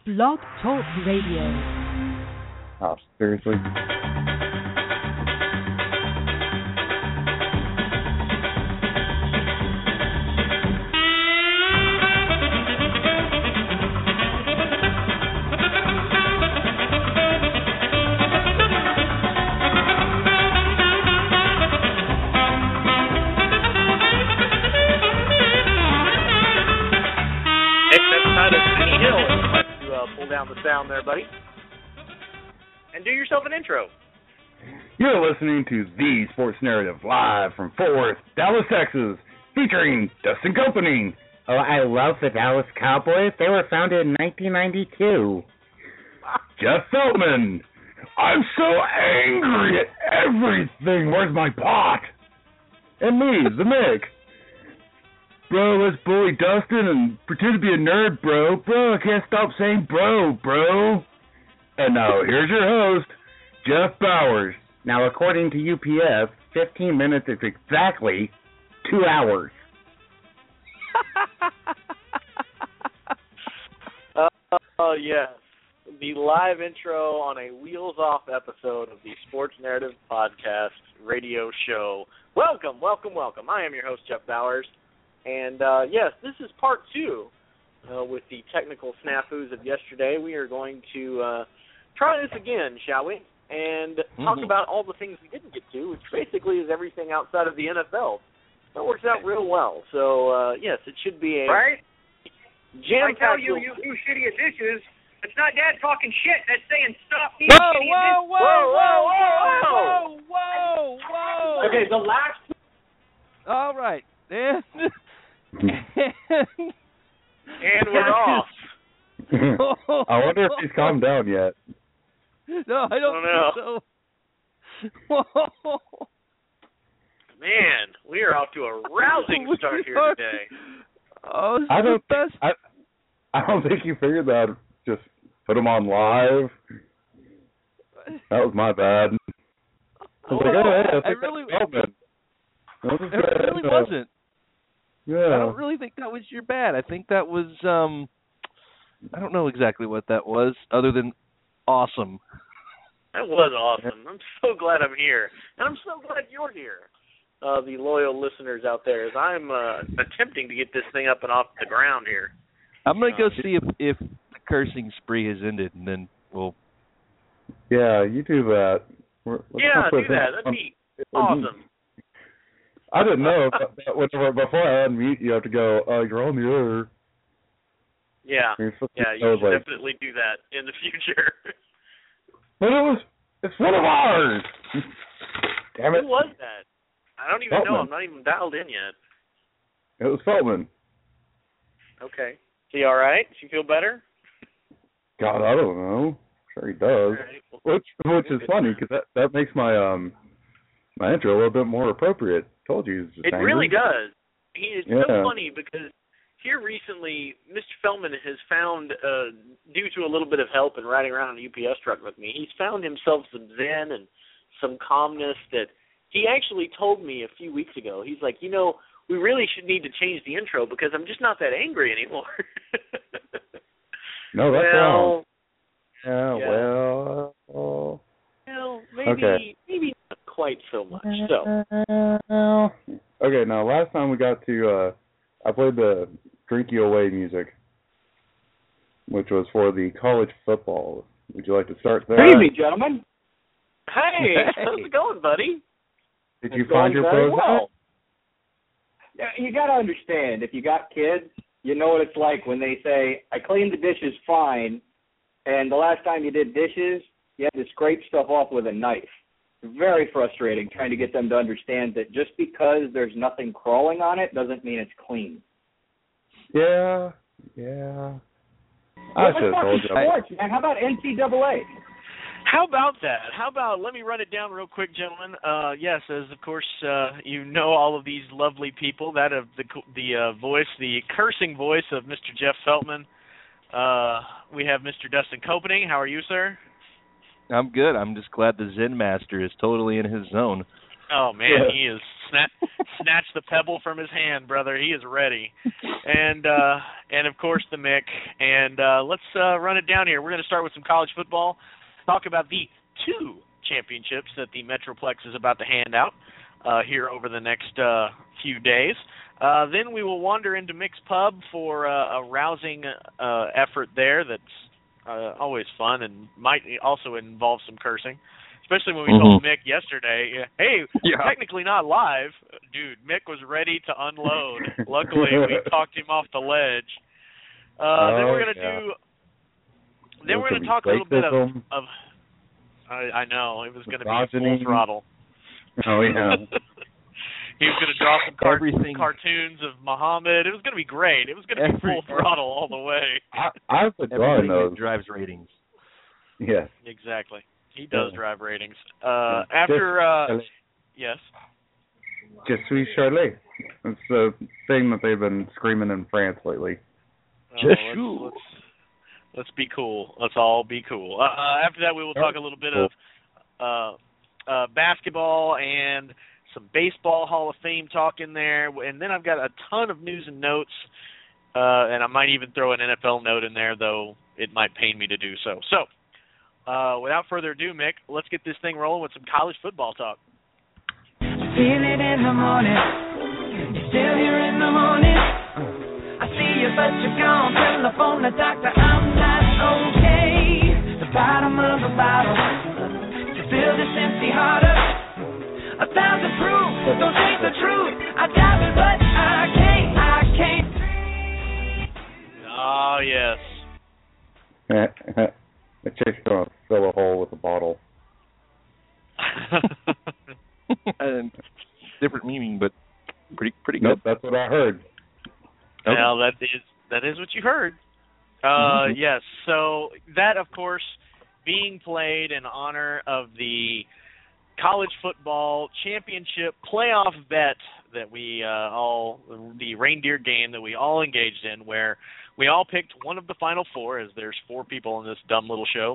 Blog Talk Radio. Oh, seriously? Down the sound there, buddy. And do yourself an intro. You're listening to The Sports Narrative, live from Fort Worth, Dallas, Texas, featuring Dustin Company. Oh, I love the Dallas Cowboys. They were founded in 1992. Jeff Feldman. I'm so angry at everything. Where's my pot? And me, the Mick. Bro, let's bully Dustin and pretend to be a nerd, bro. Bro, I can't stop saying bro. And now, here's your host, Jeff Bowers. Now, according to UPS, 15 minutes is exactly 2 hours. Yes. The live intro on a wheels-off episode of the Sports Narrative Podcast radio show. Welcome. I am your host, Jeff Bowers. And, yes, this is part two with the technical snafus of yesterday. We are going to try this again, shall we? And talk about all the things we didn't get to, which basically is everything outside of the NFL. That works out real well. So, yes, it should be a right? jam-packed... I tell you, you do shitty dishes. It's not Dad talking shit. That's saying stop being Whoa. Okay, the last... All right. And we're off. I wonder if he's calmed down yet. No, I don't know. Man, we are off to a rousing start here today. Oh, I don't think you figured that. Just put him on live. That was my bad. I was it really wasn't. Yeah. I don't really think that was your bad. I think that was, I don't know exactly what that was, other than awesome. That was awesome. I'm so glad I'm here. And I'm so glad you're here, the loyal listeners out there, as I'm attempting to get this thing up and off the ground here. I'm going to go see if the cursing spree has ended, and then we'll... Yeah, you do that. Do that. That'd be awesome. I didn't know before I unmute, you have to go, you're on the air. Yeah, you should definitely do that in the future. But it's one of ours. Damn it. Who was that? I don't even know. I'm not even dialed in yet. It was Feldman. Okay. Is he all right? Does he feel better? God, I don't know. Sure he does. Right. Well, which is funny, because that makes my intro a little bit more appropriate. Told you. He's just it angry. Really does. He is so funny because here recently, Mr. Feldman has found, due to a little bit of help and riding around in a UPS truck with me, he's found himself some zen and some calmness that he actually told me a few weeks ago. He's like, we really should need to change the intro because I'm just not that angry anymore. No, that's wrong. Yeah. Well, maybe not quite so much. So. Okay, now last time we got to, I played the Drink You Away music, which was for the college football. Would you like to start there? Good evening, gentlemen. Hey, how's it going, buddy? Did you find your pros? Well. You got to understand, if you got kids, you know what it's like when they say, I cleaned the dishes fine, and the last time you did dishes, you had to scrape stuff off with a knife. Very frustrating trying to get them to understand that just because there's nothing crawling on it doesn't mean it's clean. Yeah. Let's talk sports, man. How about NCAA? How about that? Let me run it down real quick, gentlemen. Yes, as of course you know all of these lovely people, that of the voice, the cursing voice of Mr. Jeff Feltman. We have Mr. Dustin Copening. How are you, sir? I'm good. I'm just glad the Zen Master is totally in his zone. Oh, man, He is snatch the pebble from his hand, brother. He is ready. And of course the Mick. And let's run it down here. We're going to start with some college football. Talk about the 2 championships that the Metroplex is about to hand out here over the next few days. Then we will wander into Mick's Pub for a rousing effort there that's always fun and might also involve some cursing, especially when we told Mick yesterday, hey, technically not live. Dude, Mick was ready to unload. Luckily, we talked him off the ledge. Then we're going to do... Then we're going to talk a little bit of I know, it was going to be full throttle. Oh, yeah. He was going to draw some cartoons of Muhammad. It was going to be great. It was going to be full throttle all the way. I was drawing those. Drives ratings. Yes. Exactly. He does drive ratings. Yes? Je suis Charlie. It's the thing that they've been screaming in France lately. Let's be cool. Let's all be cool. After that, we will talk a little bit of basketball and some baseball Hall of Fame talk in there. And then I've got a ton of news and notes, and I might even throw an NFL note in there, though it might pain me to do so. So, without further ado, Mick, let's get this thing rolling with some college football talk. Feel it in the morning, you're still here in the morning. I see you, but you're gone. Telephone the doctor, I'm not okay. The bottom of the bottle, to fill this empty heart up. 1,000 proof, don't take the truth. I doubt it, but I can't. Oh, yes. The chick's going to fill a hole with a bottle. And different meaning, but pretty good. Nope, that's what I heard. Well, that is what you heard. Yes, so that, of course, being played in honor of the college football championship playoff bet that we the reindeer game that we all engaged in, where we all picked one of the final 4, as there's 4 people in this dumb little show.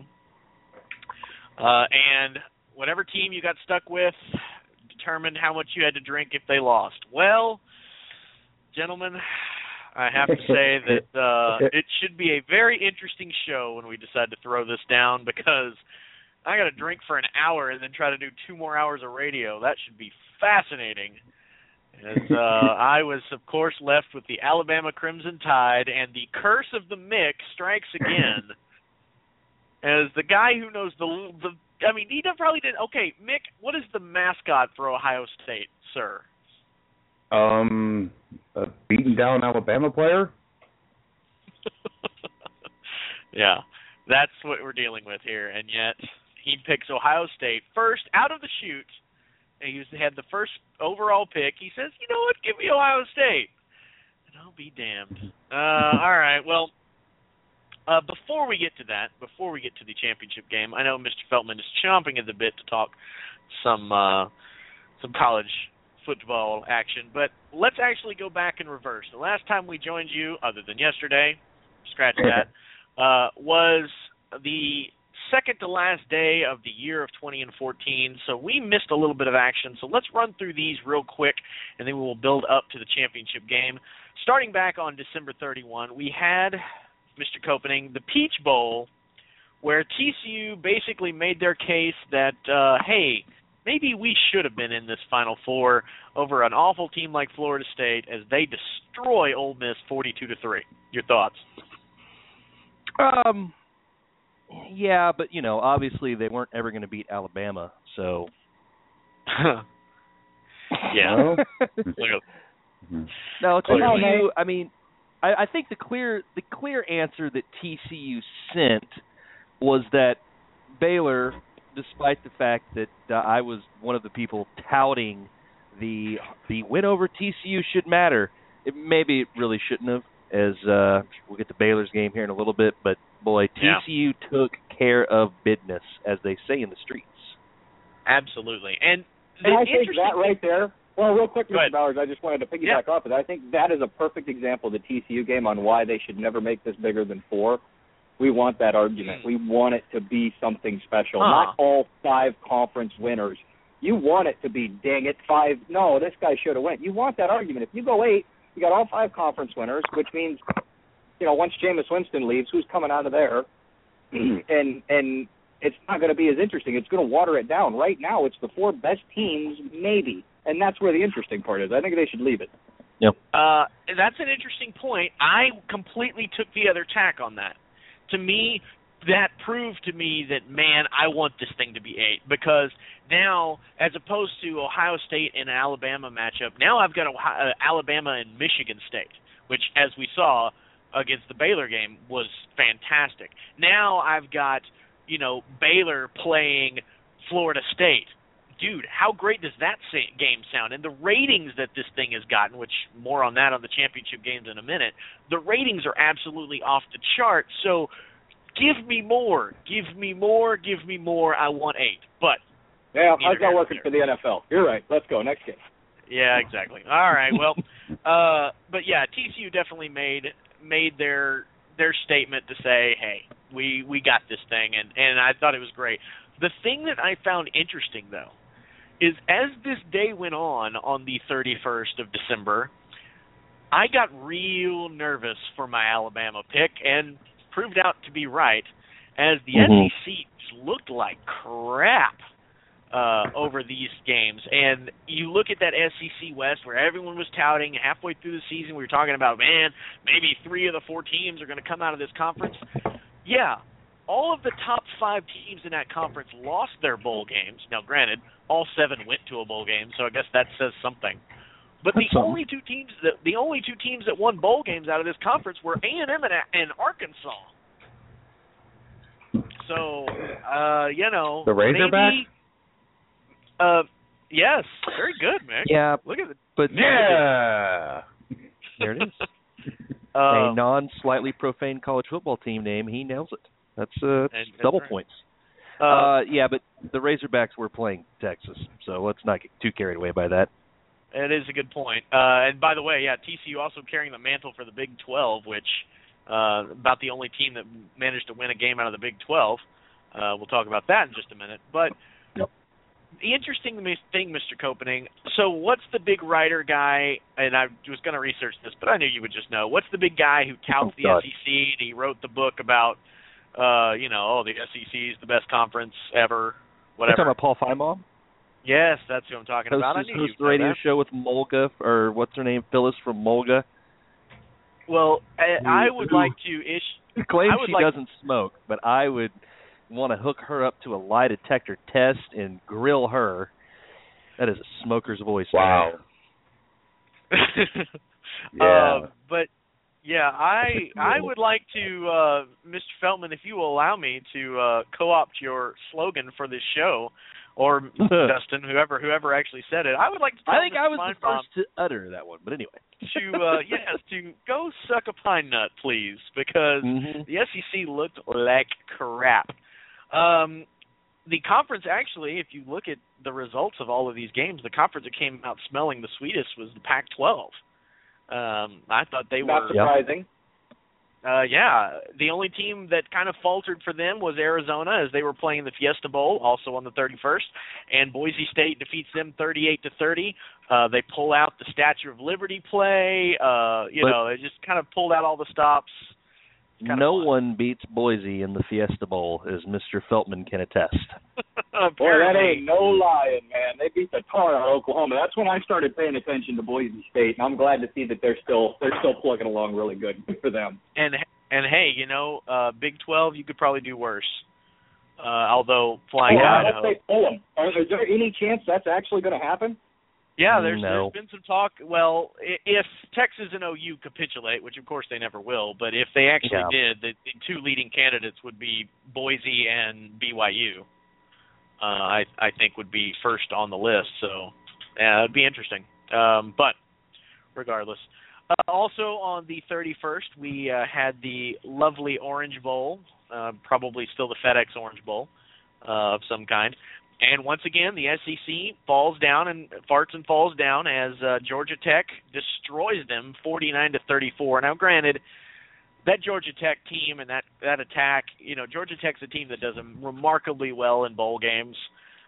And whatever team you got stuck with determined how much you had to drink if they lost. Well, gentlemen, I have to say that it should be a very interesting show when we decide to throw this down, because I got to drink for an hour and then try to do 2 more hours of radio. That should be fascinating. As I was, of course, left with the Alabama Crimson Tide, and the curse of the Mick strikes again. As the guy who knows he probably did. Okay, Mick, what is the mascot for Ohio State, sir? A beaten down Alabama player? Yeah, that's what we're dealing with here, and yet he picks Ohio State first out of the chute. And he had the first overall pick. He says, you know what, give me Ohio State. And I'll be damned. All right, well, before we get to the championship game, I know Mr. Feltman is chomping at the bit to talk some college football action, but let's actually go back in reverse. The last time we joined you, other than yesterday, scratch that, was the second to last day of the year of 2014, so we missed a little bit of action. So let's run through these real quick, and then we will build up to the championship game. Starting back on December 31, we had, Mr. Copening, the Peach Bowl, where TCU basically made their case that, hey, maybe we should have been in this Final Four over an awful team like Florida State, as they destroy Ole Miss 42-3. Your thoughts? Yeah, but, obviously they weren't ever going to beat Alabama, so. Yeah. No, TCU, I think the clear answer that TCU sent was that Baylor, despite the fact that I was one of the people touting the win over TCU should matter, maybe it really shouldn't have, as we'll get to Baylor's game here in a little bit, but boy, TCU took care of business, as they say in the streets. Absolutely. And I think that right there, well, real quick, Mr. Bowers, I just wanted to piggyback off it. I think that is a perfect example of the TCU game on why they should never make this bigger than 4. We want that argument. We want it to be something special. Not all 5 conference winners You want it to be, dang it, 5. No, this guy should have went. You want that argument. If you go 8, you got all 5 conference winners, which means, once Jameis Winston leaves, who's coming out of there? and it's not going to be as interesting. It's going to water it down. Right now, it's the 4 best teams, maybe, and that's where the interesting part is. I think they should leave it. Yep. That's an interesting point. I completely took the other tack on that. To me, that proved to me that, man, I want this thing to be 8, because now, as opposed to Ohio State and an Alabama matchup, now I've got Alabama and Michigan State, which, as we saw against the Baylor game, was fantastic. Now I've got, Baylor playing Florida State. Dude, how great does that game sound? And the ratings that this thing has gotten, which more on that on the championship games in a minute, the ratings are absolutely off the chart. So give me more. Give me more. Give me more. I want 8. But yeah, how's that working for the NFL? You're right. Let's go. Next game. Yeah, exactly. All right. Well, but yeah, TCU definitely made their statement to say, hey, we got this thing, and I thought it was great. The thing that I found interesting, though, is as this day went on the 31st of December, I got real nervous for my Alabama pick and proved out to be right, as the SEC looked like crap over these games. And you look at that SEC West where everyone was touting halfway through the season, we were talking about, man, maybe 3 of the 4 teams are going to come out of this conference. Yeah, all of the top 5 teams in that conference lost their bowl games. Now, granted, all 7 went to a bowl game, so I guess that says something. But the only two teams that won bowl games out of this conference were A&M and Arkansas. So, the Razorbacks. Maybe, yes, very good, Mick. Yeah, look at it. But Yeah. There it is. A non-slightly profane college football team name. He nails it. That's double points. Yeah, but the Razorbacks were playing Texas, so let's not get too carried away by that. It is a good point. And by the way, yeah, TCU also carrying the mantle for the Big 12, which about the only team that managed to win a game out of the Big 12. We'll talk about that in just a minute. But the interesting thing, Mr. Copening, so what's the big writer guy, and I was going to research this, but I knew you would just know. What's the big guy who touts the SEC, and he wrote the book about, the SEC is the best conference ever, whatever. You're talking about Paul Finebaum? Yes, that's who I'm talking about. I knew hosts the radio show with Mulga, or what's her name, Phyllis from Mulga. Well, I would like to She claims she doesn't smoke, but I would want to hook her up to a lie detector test and grill her. That is a smoker's voice. Wow. Yeah. But yeah, I would like to, Mr. Feltman, if you will allow me to co-opt your slogan for this show, or Dustin, whoever actually said it. I would like to tell I think Mr. I was Finebaum the first to utter that one, but anyway. to go suck a pine nut, please, because the SEC looked like crap. The conference, actually, if you look at the results of all of these games, the conference that came out smelling the sweetest was the Pac-12. I thought they Not surprising. The only team that kind of faltered for them was Arizona, as they were playing the Fiesta Bowl, also on the 31st, and Boise State defeats them 38-30. They pull out the Statue of Liberty play. They just kind of pulled out all the stops. No one beats Boise in the Fiesta Bowl, as Mr. Feltman can attest. Boy, that ain't no lying, man. They beat the tar out of Oklahoma. That's when I started paying attention to Boise State, and I'm glad to see that they're still plugging along really good. Good for them. And hey, Big 12, you could probably do worse. Although flying out. Let's say pull them. Is there any chance that's actually going to happen? Yeah, there's been some talk. Well, if Texas and OU capitulate, which of course they never will, but if they actually did, the 2 leading candidates would be Boise and BYU. I think would be first on the list. So it'd be interesting. But regardless, also on the 31st, we had the lovely Orange Bowl, probably still the FedEx Orange Bowl of some kind. And once again, the SEC falls down and falls down as Georgia Tech destroys them 49-34. Now, granted, that Georgia Tech team and that attack, Georgia Tech's a team that does remarkably well in bowl games.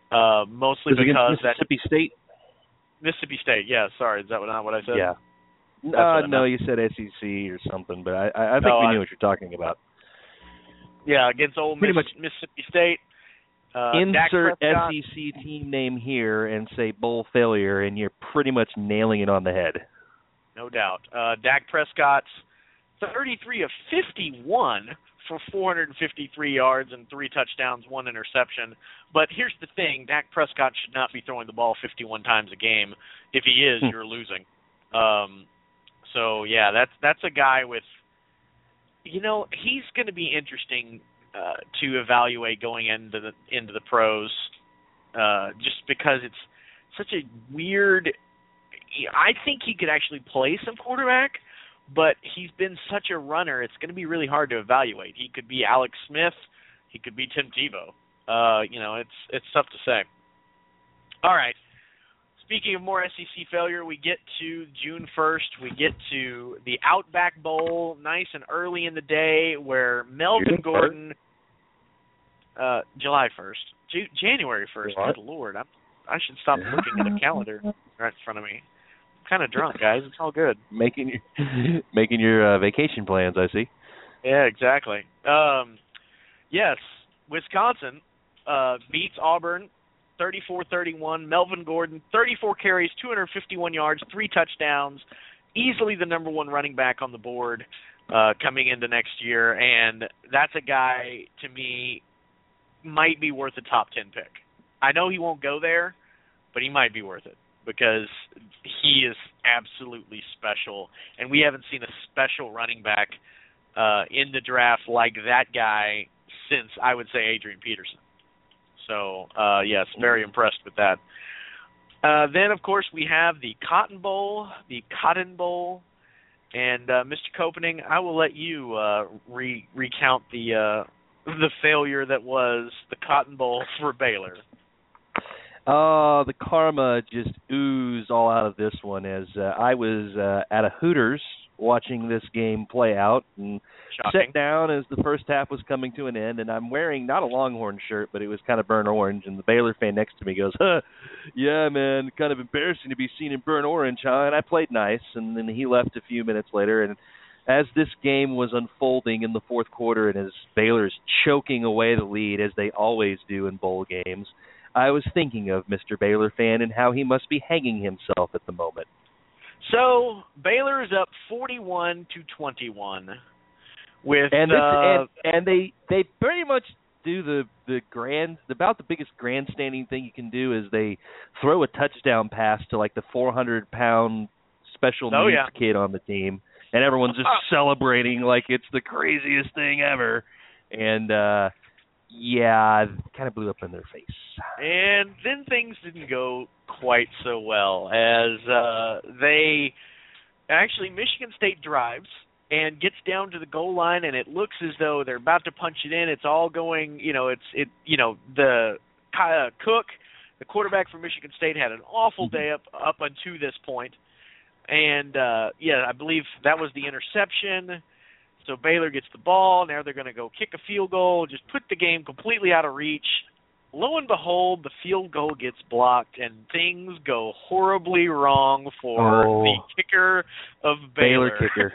Mostly Was it because against Mississippi State? Mississippi State. Yeah, sorry, is that not what I said? Yeah. No, you said SEC or something, but I think we knew what you're talking about. Yeah, against Ole Miss, Mississippi State. Insert SEC team name here and say bowl failure, and you're pretty much nailing it on the head. No doubt. Dak Prescott's 33 of 51 for 453 yards and 3 touchdowns, 1 interception. But here's the thing, Dak Prescott should not be throwing the ball 51 times a game. If he is, you're losing. So, yeah, that's a guy with, he's going to be interesting to evaluate going into the pros, just because it's such a weird. I think he could actually play some quarterback, but he's been such a runner. It's going to be really hard to evaluate. He could be Alex Smith, he could be Tim Tebow. It's tough to say. All right. Speaking of more SEC failure, we get to June 1st. We get to the Outback Bowl, nice and early in the day, where Melvin Gordon. July 1st. January 1st. What? Good Lord. I should stop looking at a calendar right in front of me. I'm kind of drunk, guys. It's all good. Making your vacation plans, I see. Yeah, exactly. Yes, Wisconsin beats Auburn 34-31. Melvin Gordon, 34 carries, 251 yards, 3 touchdowns. Easily the number 1 running back on the board coming into next year. And that's a guy, to me, might be worth a top 10 pick. I know he won't go there, but he might be worth it because he is absolutely special. And we haven't seen a special running back in the draft like that guy since, I would say, Adrian Peterson. So, yes, very impressed with that. Then, of course, we have the Cotton Bowl. And, Mr. Koepening, I will let you recount the failure that was the Cotton Bowl for Baylor. The karma just oozed all out of this one as I was at a Hooters watching this game play out and sat down as the first half was coming to an end, and I'm wearing not a Longhorn shirt, but it was kind of burnt orange, and the Baylor fan next to me goes, yeah, man, kind of embarrassing to be seen in burnt orange, huh? And I played nice, and then he left a few minutes later, and as this game was unfolding in the fourth quarter and as Baylor's choking away the lead, as they always do in bowl games, I was thinking of Mr. Baylor fan and how he must be hanging himself at the moment. So Baylor is up 41-21 with and they pretty much do the about the biggest grandstanding thing you can do is they throw a touchdown pass to like the 400-pound special needs kid on the team, and everyone's just celebrating like it's the craziest thing ever. And kind of blew up in their face. And then things didn't go quite so well as Michigan State drives and gets down to the goal line, and it looks as though they're about to punch it in. It's all going, the Cook, the quarterback for Michigan State, had an awful day up until this point. And, I believe that was the interception. So Baylor gets the ball. Now they're going to go kick a field goal, just put the game completely out of reach. Lo and behold, the field goal gets blocked, and things go horribly wrong for the kicker of Baylor. Kicker.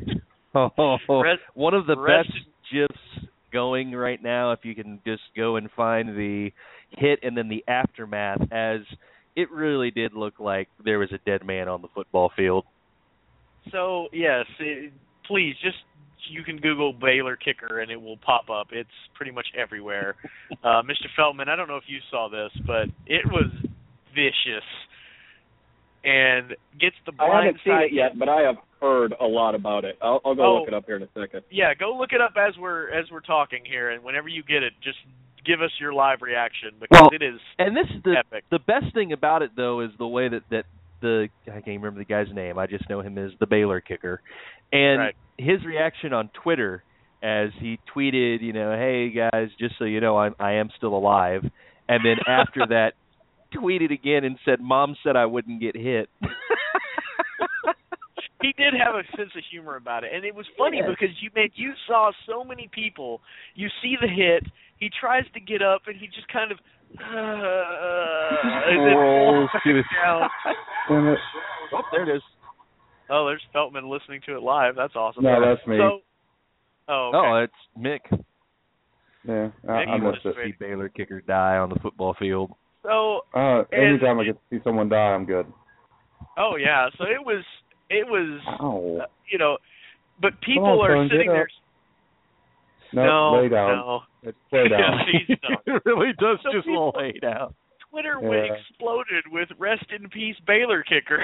One of the best GIFs going right now, if you can just go and find the hit and then the aftermath, as it really did look like there was a dead man on the football field. So, yes, please, you can Google Baylor kicker and it will pop up. It's pretty much everywhere. Mr. Feldman, I don't know if you saw this, but it was vicious and gets the blind I haven't seen side. it yet, but I have heard a lot about it. I'll go look it up here in a second. Yeah, go look it up as we're talking here, and whenever you get it, just give us your live reaction because it is epic. The best thing about it though is the way that I can't remember the guy's name. I just know him as the Baylor kicker. And his reaction on Twitter as he tweeted, hey guys, just so you know, I am still alive. And then after that, tweeted again and said, Mom said I wouldn't get hit. He did have a sense of humor about it, and it was funny because you saw so many people. You see the hit, he tries to get up, and he just kind of and then falls down. Oh, there it is. Oh, there's Feltman listening to it live. That's awesome. No, that's me. So, okay. Oh, it's Mick. Yeah, Mick I missed To it. see Baylor kicker die on the football field. So, Anytime I get to see someone die, I'm good. oh yeah, so it was Ow. but people Come on, are son, sitting get there. up. No, lay down. No. Lay down. Please don't. It really does So just people- lay down. Twitter Yeah. exploded with "Rest in peace, Baylor kicker."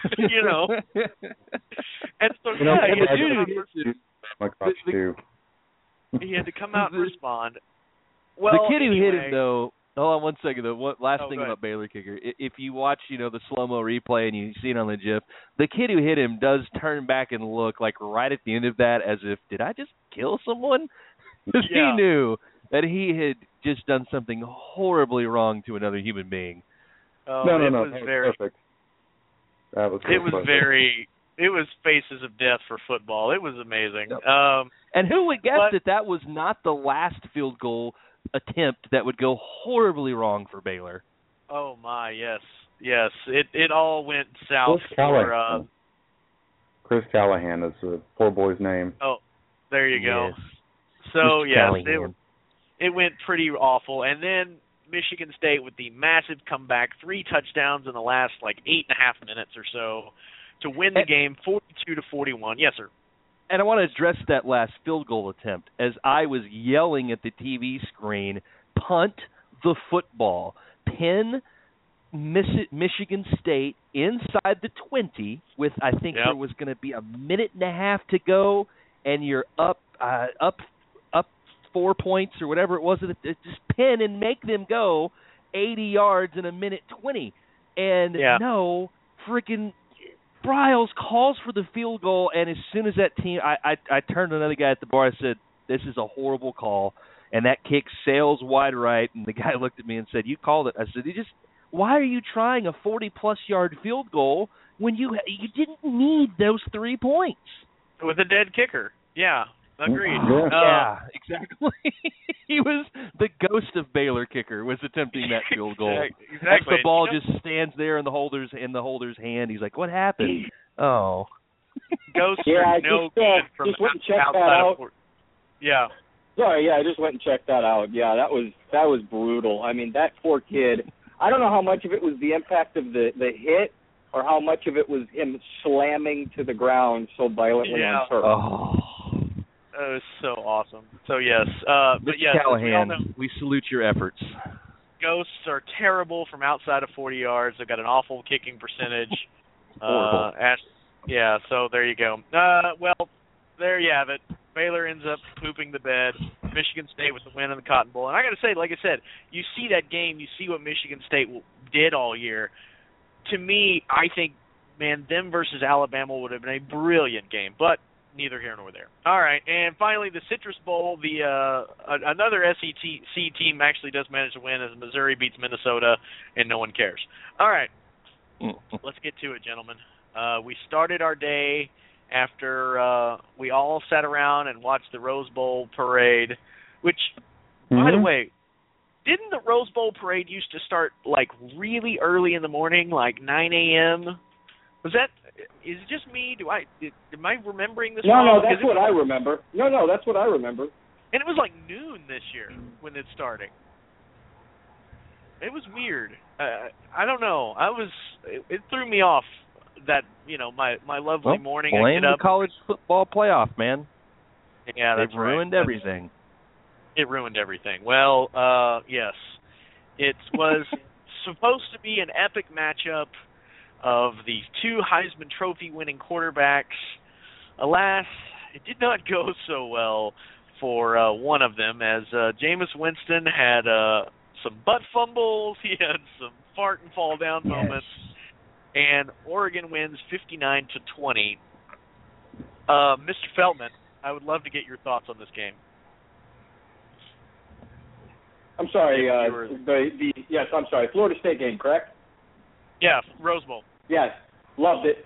And so You know, yeah, I he had to do- come out- My gosh, too. he had to come out and respond. Well, the kid who hit anyway, him, though. Hold on one second, though. One last Oh, thing go ahead. about Baylor kicker. If you watch, the slow-mo replay and you see it on the GIF, the kid who hit him does turn back and look like right at the end of that as if, did I just kill someone? Because Yeah. he knew that he had just done something horribly wrong to another human being. Oh, No, it that was was very. perfect. That was It was perfect. very. It was faces of death for football. It was amazing. Yep. And who would guess but- that was not the last field goal attempt that would go horribly wrong for Baylor? Oh my, yes. It all went south Chris for. Callahan. Chris Callahan is the poor boy's name. Oh, there you go. Yes. So Mr. yes, Callahan. it went pretty awful, and then Michigan State with the massive comeback, 3 touchdowns in the last 8.5 minutes or so to win the game 42-41. Yes, sir. And I want to address that last field goal attempt as I was yelling at the TV screen, punt the football, pin Michigan State inside the 20 with I think Yep. there was going to be a minute and a half to go, and you're up 4 points or whatever it was. Just pin and make them go 80 yards in a minute 20. And Yeah. no, freaking Bryles calls for the field goal, and as soon as that team, I turned to another guy at the bar. I said, "This is a horrible call," and that kick sails wide right. And the guy looked at me and said, "You called it." I said, "Why are you trying a 40-plus yard field goal when you didn't need those 3 points?" With a dead kicker. Yeah, agreed. Yeah. Yeah, exactly. He was the ghost of Baylor kicker was attempting that field goal. As Exactly. the ball just stands there in the holder's hand. He's like, "What happened?" Oh. Ghosts Yeah, are I no just, good from just went and checked that outside out. of Fort. Yeah. Sorry, yeah, I just went and checked that out. Yeah, that was brutal. I mean, that poor kid. I don't know how much of it was the impact of the hit or how much of it was him slamming to the ground so violently Yeah. on turf. Oh. That was so awesome. So yes, but Mr. yes, as we all Callahan, know, we salute your efforts. ghosts are terrible from outside of 40 yards. They've got an awful kicking percentage. Horrible. Yeah, so there you go. Well, there you have it. Baylor ends up pooping the bed. Michigan State with the win in the Cotton Bowl. And I got to say, like I said, you see that game, you see what Michigan State did all year. To me, I think, man, them versus Alabama would have been a brilliant game. But neither here nor there. All right, and finally the Citrus Bowl. Another SEC team actually does manage to win as Missouri beats Minnesota, and no one cares. All right, let's get to it, gentlemen. We started our day after we all sat around and watched the Rose Bowl parade, which, by the way, didn't the Rose Bowl parade used to start really early in the morning, 9 a.m.? Is it just me? Am I remembering this wrong? No, that's what I remember. No, that's what I remember. And it was noon this year when it started. It was weird. I don't know. It threw me off that, my lovely morning. Blame I get the up. college football playoff, man. Yeah, that's They've ruined right. everything. It ruined everything. Well, yes. It was supposed to be an epic matchup of the two Heisman Trophy winning quarterbacks. Alas, it did not go so well for one of them, as Jameis Winston had some butt fumbles, he had some fart and fall down moments, and Oregon wins 59-20. Mr. Feltman, I would love to get your thoughts on this game. I'm sorry, yes, I'm sorry. Florida State game, correct? Yeah, Rose Bowl. Yes, loved it.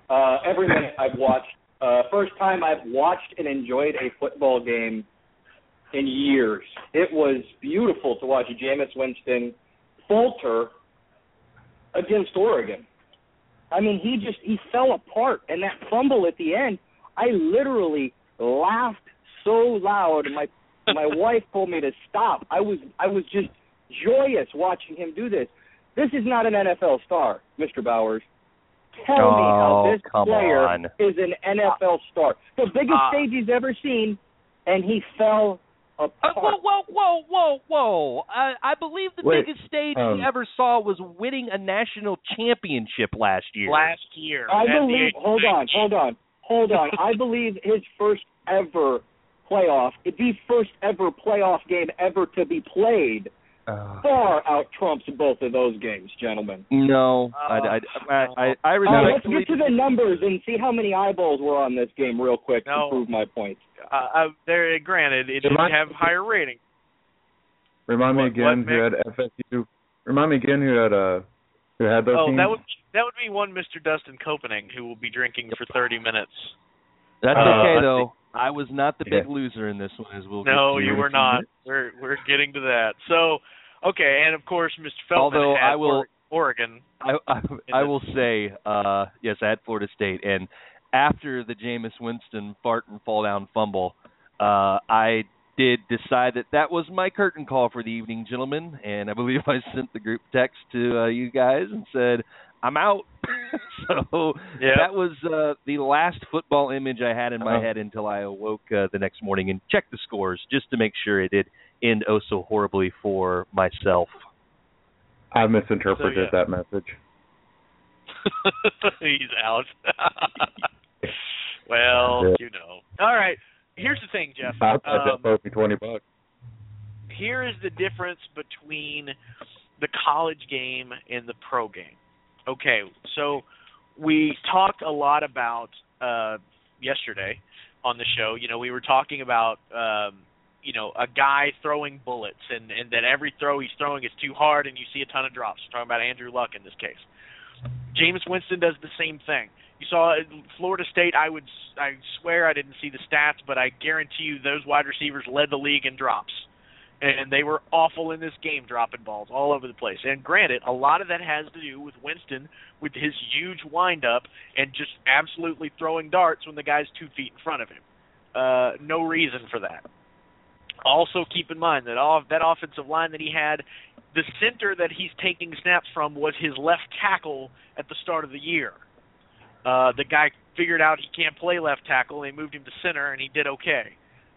Every minute I've watched. First time I've watched and enjoyed a football game in years. It was beautiful to watch Jameis Winston falter against Oregon. I mean, he fell apart, and that fumble at the end, I literally laughed so loud. My wife told me to stop. I was just joyous watching him do this. This is not an NFL star, Mr. Bowers. Tell me how this player is an NFL star. The biggest stage he's ever seen, and he fell apart. Whoa. I believe the biggest stage he ever saw was winning a national championship last year. I believe, hold on. I believe his first ever playoff, the first ever playoff game ever to be played, far out trumps both of those games, gentlemen. No, I let's get to the numbers and see how many eyeballs were on this game real quick to prove my point. Granted, it didn't have higher rating. Remind me again who had FSU. Remind me again who had those teams. That would be one Mr. Dustin Koenig, who will be drinking for 30 minutes. That's okay though. I was not the big loser in this one, as we'll get to. No, you were not. We're getting to that. So, okay, and of course, Mr. Feldman had Oregon. I will say, yes, I had Florida State, and after the Jameis Winston fart and fall down fumble, I did decide that was my curtain call for the evening, gentlemen, and I believe I sent the group text to you guys and said, I'm out. So that was the last football image I had in my head until I awoke the next morning and checked the scores just to make sure it did end oh so horribly for myself. I misinterpreted that message. He's out. Well, All right. Here's the thing, Jeff. I'll bet that $20. Here is the difference between the college game and the pro game. Okay, so we talked a lot about yesterday on the show. We were talking about a guy throwing bullets and that every throw he's throwing is too hard and you see a ton of drops. We're talking about Andrew Luck in this case. Jameis Winston does the same thing. You saw Florida State, I swear I didn't see the stats, but I guarantee you those wide receivers led the league in drops. And they were awful in this game, dropping balls all over the place. And granted, a lot of that has to do with Winston, with his huge windup and just absolutely throwing darts when the guy's 2 feet in front of him. No reason for that. Also, keep in mind that that offensive line that he had, the center that he's taking snaps from was his left tackle at the start of the year. The guy figured out he can't play left tackle, and they moved him to center, and he did okay.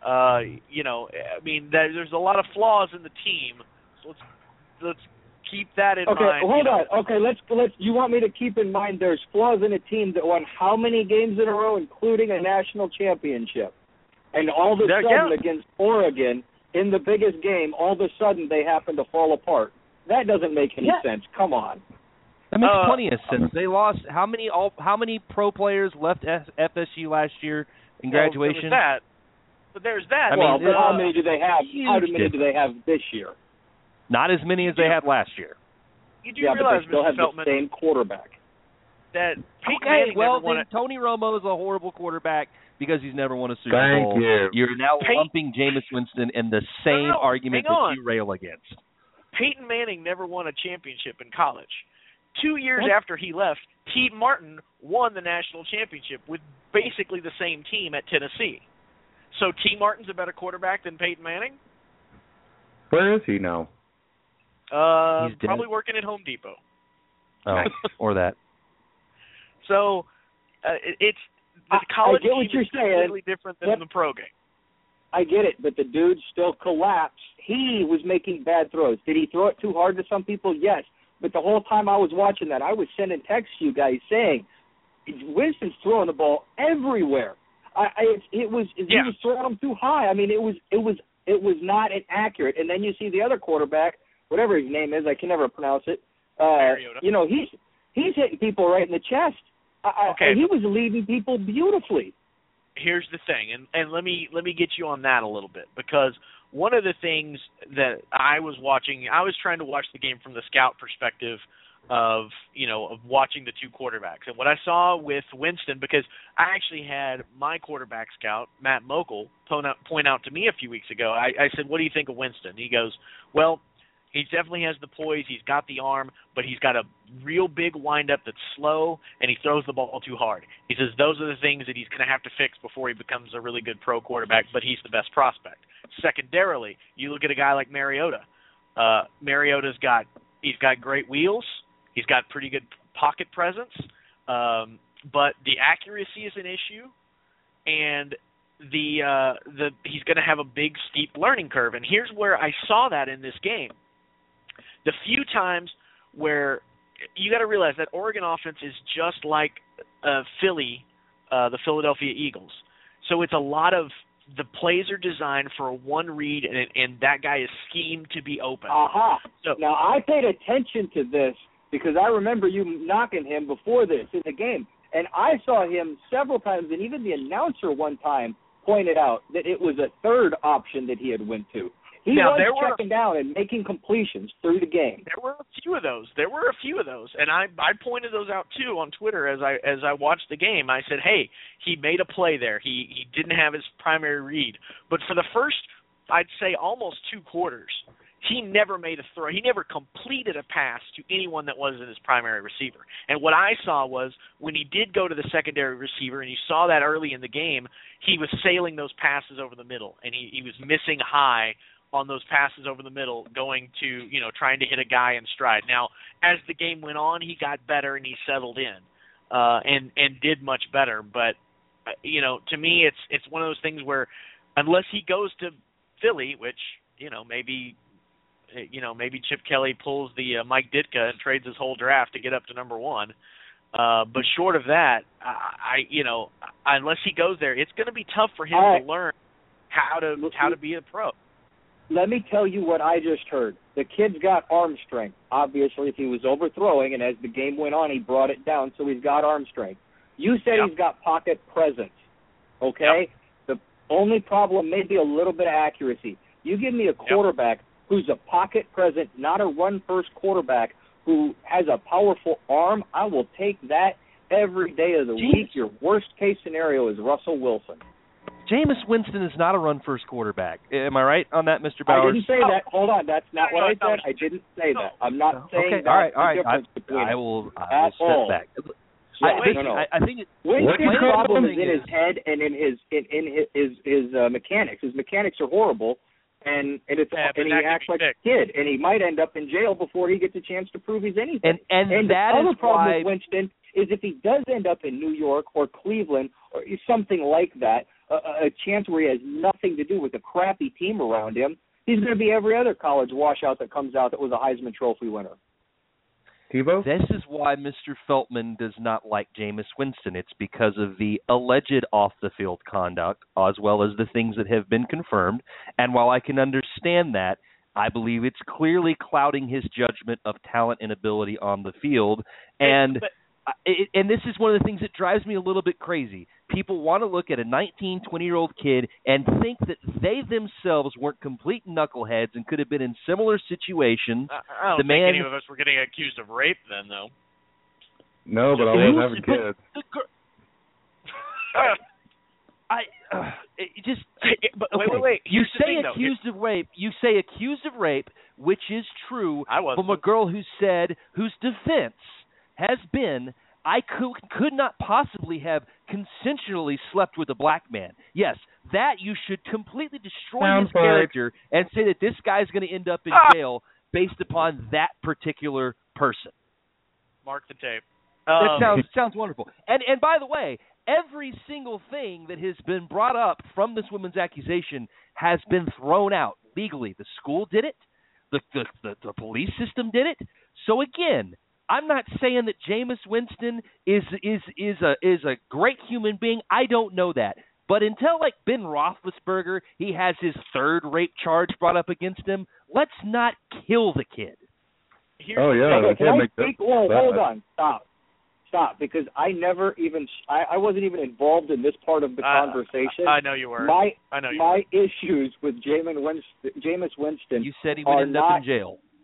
There's a lot of flaws in the team. So let's keep that in mind. Okay, hold on. Okay, let's. You want me to keep in mind there's flaws in a team that won how many games in a row, including a national championship, and all of a sudden against Oregon in the biggest game, all of a sudden they happen to fall apart. That doesn't make any sense. Come on. That makes plenty of sense. They lost how many pro players left FSU last year in graduation? There's that. How many do they have? How many do they have this year? Not as many as they had last year. You do realize, but they still have the same quarterback. That Tony Romo is a horrible quarterback because he's never won a Super Bowl. You're now lumping Jameis Winston in the same argument that you rail against. Peyton Manning never won a championship in college. 2 years after he left, T. Martin won the national championship with basically the same team at Tennessee. So T. Martin's a better quarterback than Peyton Manning? Where is he now? He's probably working at Home Depot. Oh, or that. So it's the college I get what you're saying. Completely different than the pro game. I get it, but the dude still collapsed. He was making bad throws. Did he throw it too hard to some people? Yes. But the whole time I was watching that, I was sending texts to you guys saying, Winston's throwing the ball everywhere. He was throwing them too high. I mean, it was not accurate. And then you see the other quarterback, whatever his name is, I can never pronounce it. He's hitting people right in the chest. He was leading people beautifully. Here's the thing, and let me get you on that a little bit, because one of the things that I was watching, I was trying to watch the game from the scout perspective of watching the two quarterbacks. And what I saw with Winston, because I actually had my quarterback scout, Matt Mokel, point out to me a few weeks ago, I said, what do you think of Winston? He goes, well, he definitely has the poise, he's got the arm, but he's got a real big windup that's slow, and he throws the ball too hard. He says those are the things that he's going to have to fix before he becomes a really good pro quarterback, but he's the best prospect. Secondarily, you look at a guy like Mariota. Mariota's got great wheels. He's got pretty good pocket presence, but the accuracy is an issue, and he's going to have a big, steep learning curve. And here's where I saw that in this game. The few times where you got to realize that Oregon offense is just like Philly, the Philadelphia Eagles. So it's a lot of the plays are designed for a one read, and that guy is schemed to be open. Aha. So, now, I paid attention to this because I remember you knocking him before this in the game. And I saw him several times, and even the announcer one time pointed out that it was a third option that he had went to. He was checking down and making completions through the game. There were a few of those. And I pointed those out too on Twitter as I watched the game. I said, hey, he made a play there. He didn't have his primary read. But for the first, I'd say almost 2 quarters, he never made a throw. He never completed a pass to anyone that wasn't his primary receiver. And what I saw was when he did go to the secondary receiver, and you saw that early in the game, he was sailing those passes over the middle, and he was missing high on those passes over the middle, going to, trying to hit a guy in stride. Now, as the game went on, he got better and he settled in and did much better. But, to me, it's one of those things where unless he goes to Philly, which, maybe Chip Kelly pulls the Mike Ditka and trades his whole draft to get up to number 1. But short of that, unless he goes there, it's going to be tough for him to learn how to be a pro. Let me tell you what I just heard. The kid's got arm strength. Obviously, if he was overthrowing, and as the game went on, he brought it down, so he's got arm strength. You said he's got pocket presence, okay? Yep. The only problem may be a little bit of accuracy. You give me a quarterback who's a pocket present, not a run-first quarterback, who has a powerful arm, I will take that every day of the week. Your worst-case scenario is Russell Wilson. Jameis Winston is not a run-first quarterback. Am I right on that, Mr. Bowers? I didn't say that. Hold on. That's not what I said. I didn't say that. I'm not saying that's the difference between I will step back. I think Winston's problem is in his head and in his mechanics. His mechanics are horrible, and he acts like a kid, and he might end up in jail before he gets a chance to prove he's anything. And the that other is problem why with Winston is if he does end up in New York or Cleveland or something like that, a chance where he has nothing to do with a crappy team around him, he's going to be every other college washout that comes out that was a Heisman Trophy winner. Tebow? This is why Mr. Feltman does not like Jameis Winston. It's because of the alleged off-the-field conduct, as well as the things that have been confirmed. And while I can understand that, I believe it's clearly clouding his judgment of talent and ability on the field. And this is one of the things that drives me a little bit crazy. People want to look at a 19, 20-year-old kid and think that they themselves weren't complete knuckleheads and could have been in similar situations. I don't think any of us were getting accused of rape then, though. No, but I was having kids. Wait. You say accused of rape. You say accused of rape, which is true from a girl whose defense has been, I could not possibly have consensually slept with a black man. Yes, that you should completely destroy his character and say that this guy's going to end up in jail based upon that particular person. Mark the tape. That sounds wonderful. And by the way, every single thing that has been brought up from this woman's accusation has been thrown out legally. The school did it. The police system did it. So again, I'm not saying that Jameis Winston is a great human being. I don't know that. But until, like Ben Roethlisberger, he has his third rape charge brought up against him, let's not kill the kid. Hold on. Stop, because I wasn't even involved in this part of the conversation. I know you were. My issues with Jameis Winston. You said he would end up in jail.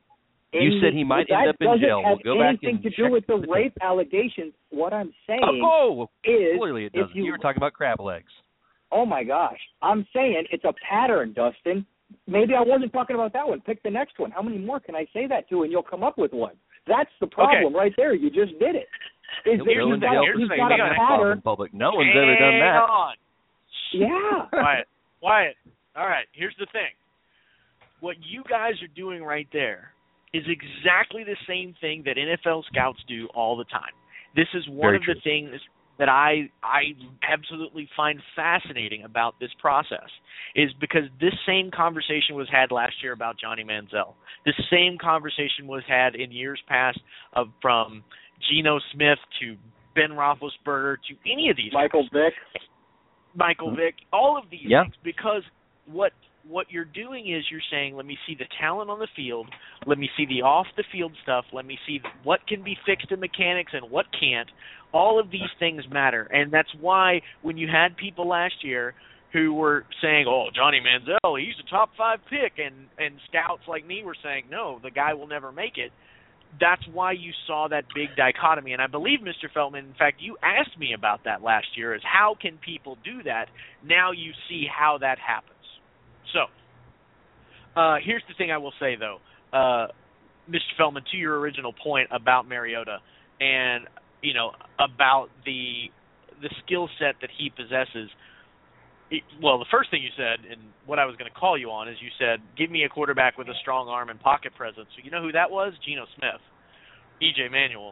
You said he might end up in jail. We'll go back and anything to do with the rape allegations. What I'm saying is, clearly it doesn't. You were talking about crab legs. Oh my gosh, I'm saying it's a pattern, Dustin. Maybe I wasn't talking about that one. Pick the next one. How many more can I say that to, and you'll come up with one? That's the problem right there. You just did it. He's got a pattern. Public. No one's ever done that. On. Yeah. Wyatt. All right. Here's the thing. What you guys are doing right there is exactly the same thing that NFL scouts do all the time. This is one of the things that I absolutely find fascinating about this process, is because this same conversation was had last year about Johnny Manziel. This same conversation was had in years past from Geno Smith to Ben Roethlisberger to any of these Michael Vick, all of these things, because what you're doing is you're saying, let me see the talent on the field, let me see the off-the-field stuff, let me see what can be fixed in mechanics and what can't. All of these things matter, and that's why when you had people last year who were saying, oh, Johnny Manziel, he's a top 5 pick, and scouts like me were saying, no, the guy will never make it, that's why you saw that big dichotomy. And I believe, Mr. Feldman, in fact, you asked me about that last year, is how can people do that? Now you see how that happens. So, here's the thing I will say, though, Mr. Feldman, to your original point about Mariota and, about the skill set that he possesses. The first thing you said, and what I was going to call you on, is you said, give me a quarterback with a strong arm and pocket presence. So you know who that was? Geno Smith, E.J. Manuel.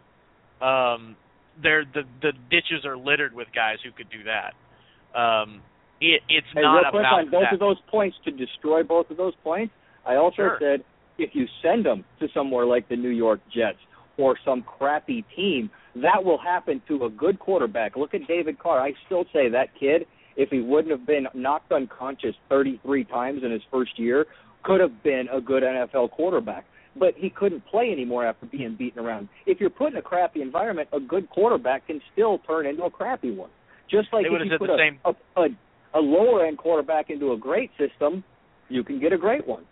The ditches are littered with guys who could do that. It's not real quick about on both of those points, to destroy both of those points, I also said if you send them to somewhere like the New York Jets or some crappy team, that will happen to a good quarterback. Look at David Carr. I still say that kid, if he wouldn't have been knocked unconscious 33 times in his first year, could have been a good NFL quarterback. But he couldn't play anymore after being beaten around. If you're put in a crappy environment, a good quarterback can still turn into a crappy one. Just like if you put a lower-end quarterback into a great system, you can get a great one.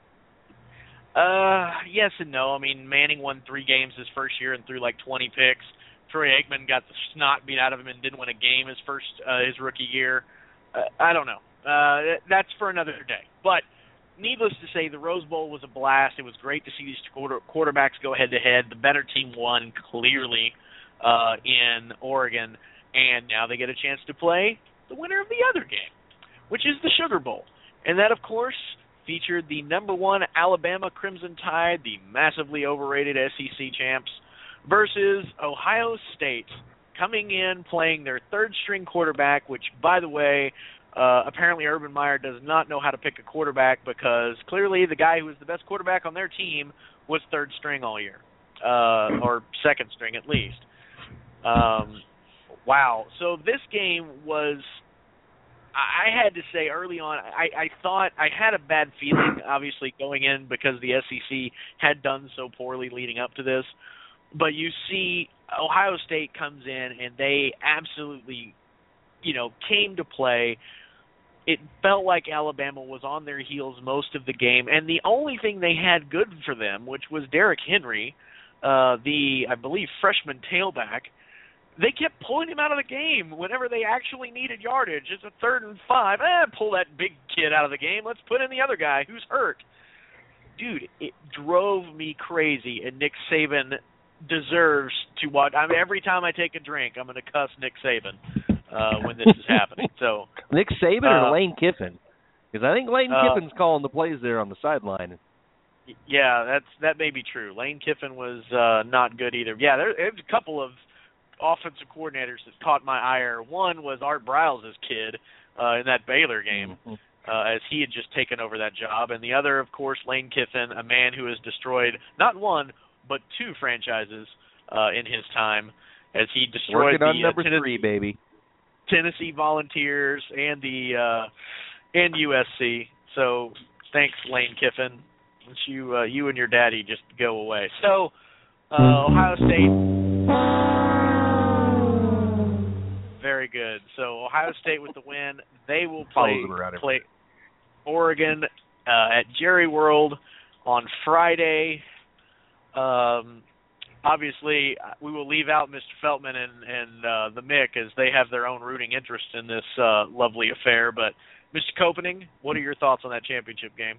Yes and no. I mean, Manning won 3 games his first year and threw like 20 picks. Troy Aikman got the snot beat out of him and didn't win a game his rookie year. I don't know. That's for another day. But needless to say, the Rose Bowl was a blast. It was great to see these quarterbacks go head-to-head. The better team won clearly in Oregon, and now they get a chance to play the winner of the other game, which is the Sugar Bowl. And that, of course, featured the #1 Alabama Crimson Tide, the massively overrated SEC champs, versus Ohio State, coming in playing their third-string quarterback, which, by the way, apparently Urban Meyer does not know how to pick a quarterback, because clearly the guy who was the best quarterback on their team was third string all year, or second string at least. Wow. So this game was, I had to say early on, I thought I had a bad feeling, obviously, going in because the SEC had done so poorly leading up to this. But you see Ohio State comes in and they absolutely, came to play. It felt like Alabama was on their heels most of the game. And the only thing they had good for them, which was Derrick Henry, I believe, freshman tailback, they kept pulling him out of the game whenever they actually needed yardage. It's a 3rd and 5. Pull that big kid out of the game. Let's put in the other guy who's hurt. Dude, it drove me crazy, and Nick Saban deserves to watch. I mean, every time I take a drink, I'm going to cuss Nick Saban when this is happening. So Nick Saban or Lane Kiffin? Because I think Lane Kiffin's calling the plays there on the sideline. Yeah, that may be true. Lane Kiffin was not good either. Yeah, there's a couple of offensive coordinators that caught my ire. One was Art Briles' kid in that Baylor game, as he had just taken over that job. And the other, of course, Lane Kiffin, a man who has destroyed not one, but 2 franchises in his time, as he destroyed working on number 3, baby. Tennessee Volunteers and and USC. So thanks, Lane Kiffin. You and your daddy just go away. So Ohio State, very good. So Ohio State with the win. They will play Oregon at Jerry World on Friday. Obviously, we will leave out Mr. Feltman and the Mick as they have their own rooting interest in this lovely affair. But, Mr. Koepening, what are your thoughts on that championship game?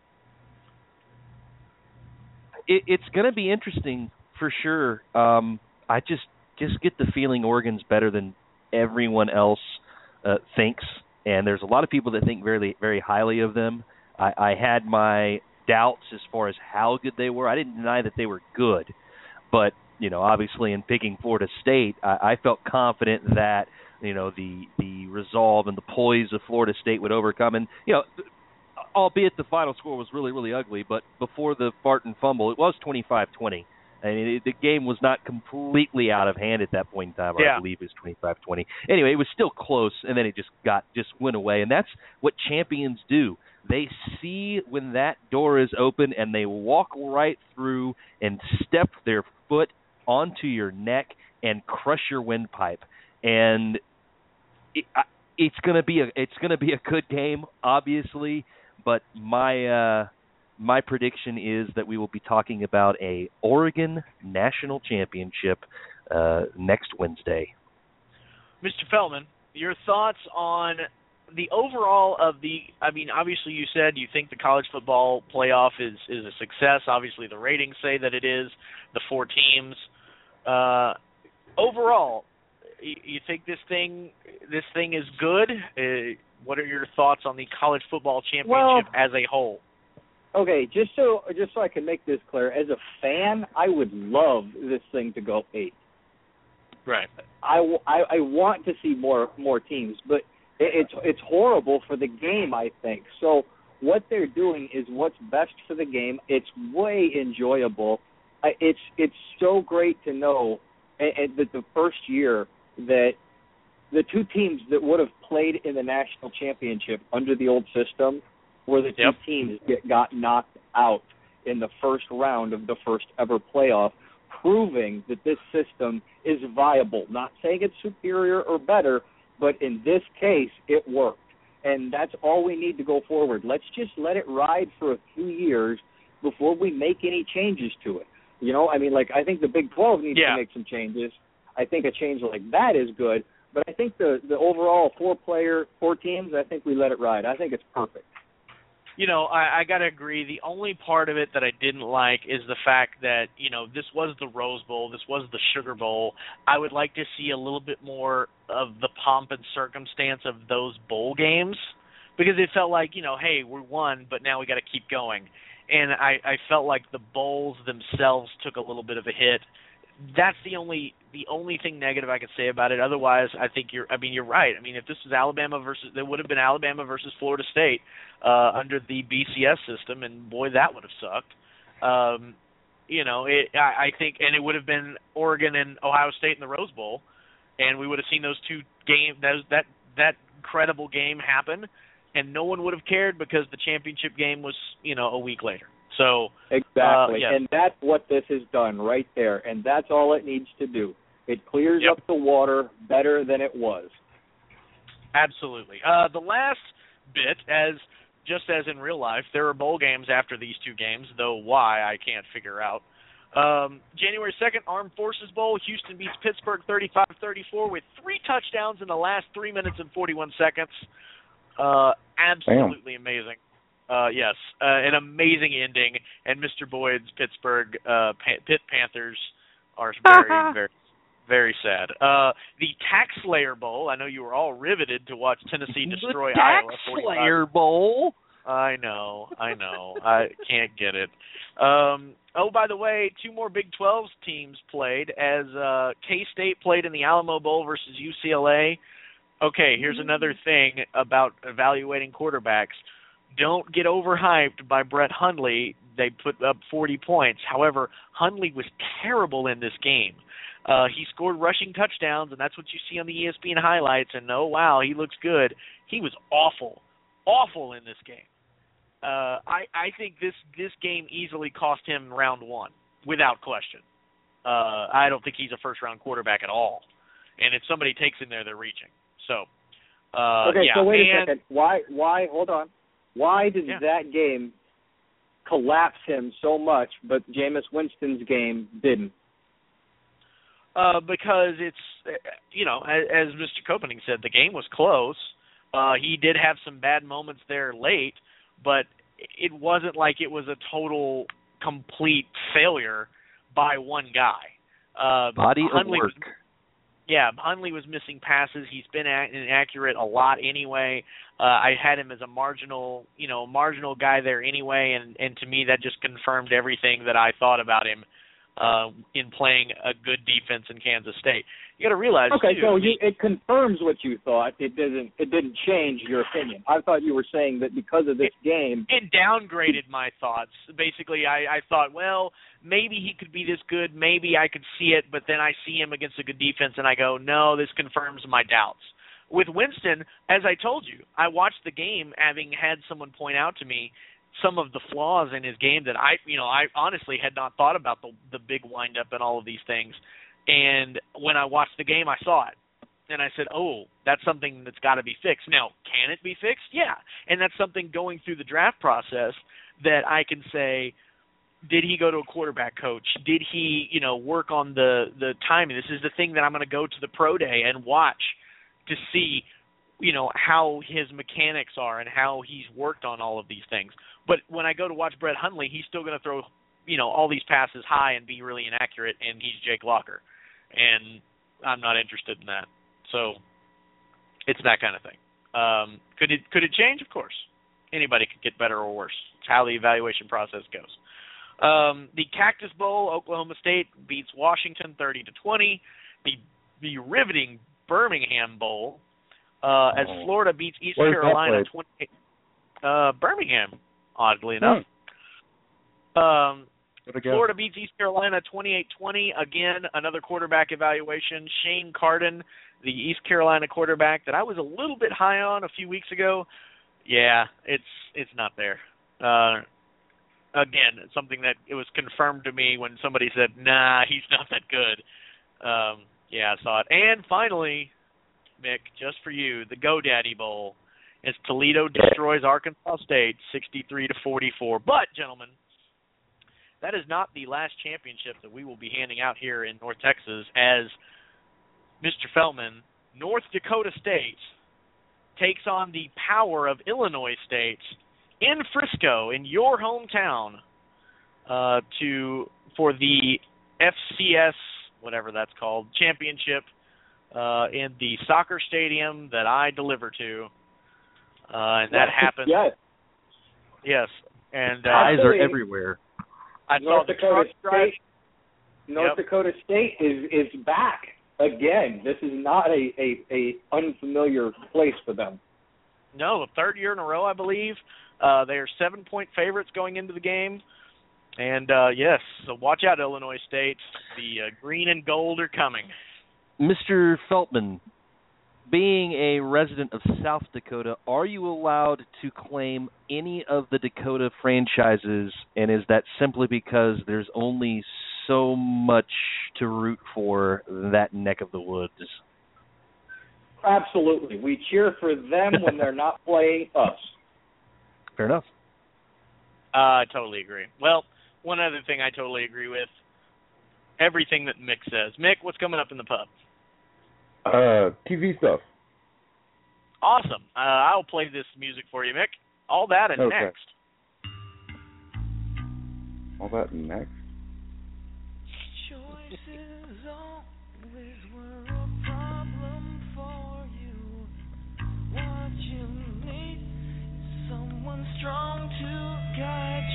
It's going to be interesting for sure. I just get the feeling Oregon's better than everyone else thinks, and there's a lot of people that think very, very highly of them. I had my doubts as far as how good they were. I didn't deny that they were good, but obviously in picking Florida State, I felt confident that the resolve and the poise of Florida State would overcome. And albeit the final score was really, really ugly, but before the fart and fumble, it was 25-20. I mean, the game was not completely out of hand at that point in time. Yeah. I believe it was 25-20. Anyway, it was still close, and then it just went away. And that's what champions do. They see when that door is open, and they walk right through and step their foot onto your neck and crush your windpipe. And it's going to be a good game, obviously. But my prediction is that we will be talking about a Oregon National Championship next Wednesday. Mr. Feldman, your thoughts on the overall of obviously you said you think the college football playoff is a success. Obviously the ratings say that it is, the 4 teams. Overall, you think this thing is good? What are your thoughts on the college football championship as a whole? Okay, just so I can make this clear, as a fan, I would love this thing to go 8. Right. I want to see more teams, but it's horrible for the game, I think. So what they're doing is what's best for the game. It's way enjoyable. It's so great to know that the first year that the 2 teams that would have played in the national championship under the old system were the 2 teams that got knocked out in the first round of the first ever playoff, proving that this system is viable. Not saying it's superior or better, but in this case, it worked. And that's all we need to go forward. Let's just let it ride for a few years before we make any changes to it. I think the Big 12 needs to make some changes. I think a change like that is good. But I think the overall 4 teams, I think we let it ride. I think it's perfect. I got to agree. The only part of it that I didn't like is the fact that, this was the Rose Bowl. This was the Sugar Bowl. I would like to see a little bit more of the pomp and circumstance of those bowl games because it felt like, hey, we won, but now we got to keep going. And I felt like the bowls themselves took a little bit of a hit. That's the only thing negative I could say about it. Otherwise, I think you're right. I mean, if this was there would have been Alabama versus Florida State under the BCS system, and boy, that would have sucked. I think, and it would have been Oregon and Ohio State in the Rose Bowl, and we would have seen those 2 games, that incredible game happen, and no one would have cared because the championship game was, a week later. So exactly, yes. And that's what this has done right there, and that's all it needs to do. It clears up the water better than it was. Absolutely. The last bit, just as in real life, there are bowl games after these 2 games, though why I can't figure out. January 2nd, Armed Forces Bowl. Houston beats Pittsburgh 35-34 with 3 touchdowns in the last 3 minutes and 41 seconds. Absolutely amazing. Yes, an amazing ending, and Mr. Boyd's Pittsburgh Pitt Panthers are very, very, very sad. The Tax Slayer Bowl, I know you were all riveted to watch Tennessee destroy Iowa. Tax Slayer Bowl? I know. I can't get it. By the way, 2 more Big 12 teams played as K-State played in the Alamo Bowl versus UCLA. Okay, here's another thing about evaluating quarterbacks. Don't get overhyped by Brett Hundley. They put up 40 points. However, Hundley was terrible in this game. He scored rushing touchdowns, and that's what you see on the ESPN highlights. And, oh, wow, he looks good. He was awful in this game. I think this game easily cost him round 1, without question. I don't think he's a first-round quarterback at all. And if somebody takes him there, they're reaching. So, so wait a second. Why? Hold on. Why did that game collapse him so much, but Jameis Winston's game didn't? Because it's, as Mr. Koenig said, the game was close. He did have some bad moments there late, but it wasn't like it was a total, complete failure by one guy. Body of work. Hundley was missing passes. He's been inaccurate a lot anyway. I had him as a marginal guy there anyway, and to me that just confirmed everything that I thought about him in playing a good defense in Kansas State. You got to realize, okay, too, so it confirms what you thought. It didn't change your opinion. I thought you were saying that because of this game, it downgraded my thoughts. Basically, I thought, well, maybe he could be this good. Maybe I could see it, but then I see him against a good defense, and I go, no, this confirms my doubts. With Winston, as I told you, I watched the game having had someone point out to me some of the flaws in his game that I honestly had not thought about, the big windup and all of these things. And when I watched the game, I saw it. And I said, oh, that's something that's got to be fixed. Now, can it be fixed? Yeah. And that's something going through the draft process that I can say, did he go to a quarterback coach? Did he, work on the timing? This is the thing that I'm going to go to the pro day and watch to see, how his mechanics are and how he's worked on all of these things. But when I go to watch Brett Hundley, he's still going to throw, all these passes high and be really inaccurate, and he's Jake Locker. And I'm not interested in that. So it's that kind of thing. Could it change? Of course. Anybody could get better or worse. It's how the evaluation process goes. The Cactus Bowl, Oklahoma State beats Washington 30-20. The riveting Birmingham Bowl, as Florida beats East Carolina 28. Birmingham, oddly enough. Florida beats East Carolina 28-20. Again, another quarterback evaluation. Shane Carden, the East Carolina quarterback that I was a little bit high on a few weeks ago. Yeah, it's not there. Again, it's something that it was confirmed to me when somebody said, nah, he's not that good. Yeah, I saw it. And finally, Mick, just for you, the GoDaddy Bowl. As Toledo destroys Arkansas State 63-44. But, gentlemen, that is not the last championship that we will be handing out here in North Texas, as Mr. Feltman, North Dakota State takes on the power of Illinois State in Frisco, in your hometown, for the FCS, whatever that's called, championship in the soccer stadium that I deliver to. And that happens. Yes. And eyes are everywhere. I saw the truck drive. North Dakota State is back again. This is not a unfamiliar place for them. No, the third year in a row, I believe. They are 7-point favorites going into the game. And, yes, so watch out, Illinois State. The green and gold are coming. Mr. Feltman, being a resident of South Dakota, are you allowed to claim any of the Dakota franchises, and is that simply because there's only so much to root for that neck of the woods? Absolutely. We cheer for them when they're not playing us. Fair enough. I totally agree. Well, one other thing I totally agree with, everything that Mick says. Mick, what's coming up in the pub? TV stuff. Awesome. I'll play this music for you, Mick. All that and next. All that and next? Choices always were a problem for you. What you need is someone strong to guide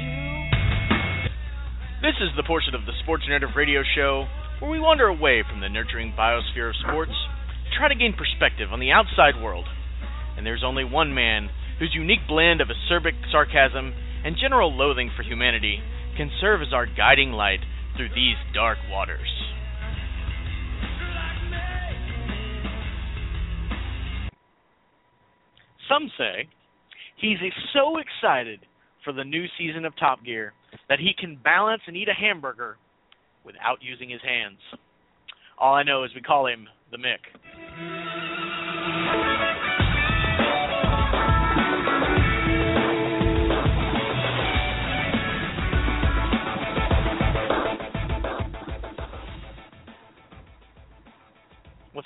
you. This is the portion of the Sports Narrative Radio Show where we wander away from the nurturing biosphere of sports to try to gain perspective on the outside world. And there's only one man whose unique blend of acerbic sarcasm and general loathing for humanity can serve as our guiding light through these dark waters. Some say he's so excited for the new season of Top Gear that he can balance and eat a hamburger without using his hands. All I know is we call him the Mick.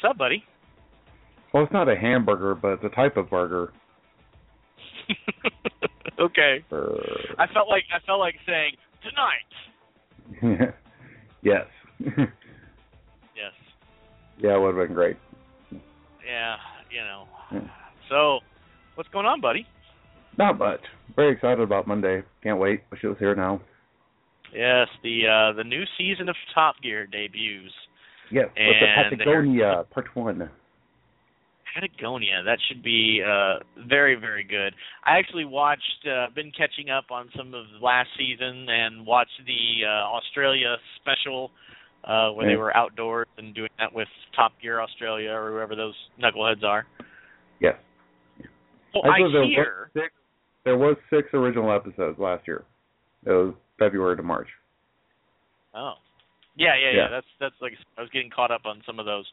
What's up, buddy? Well, it's not a hamburger, but it's a type of burger. Okay. I felt like saying tonight. Yes. Yes. Yeah, it would have been great. Yeah, So, what's going on, buddy? Not much. Very excited about Monday. Can't wait. Wish it was here now. Yes, the new season of Top Gear debuts. Yes, with the Patagonia Part 1. Patagonia, that should be very, very good. I actually watched, been catching up on some of last season and watched the Australia special where they were outdoors and doing that with Top Gear Australia or whoever those knuckleheads are. Yes. Well, there was 6 original episodes last year. It was February to March. Oh. Yeah. That's like I was getting caught up on some of those.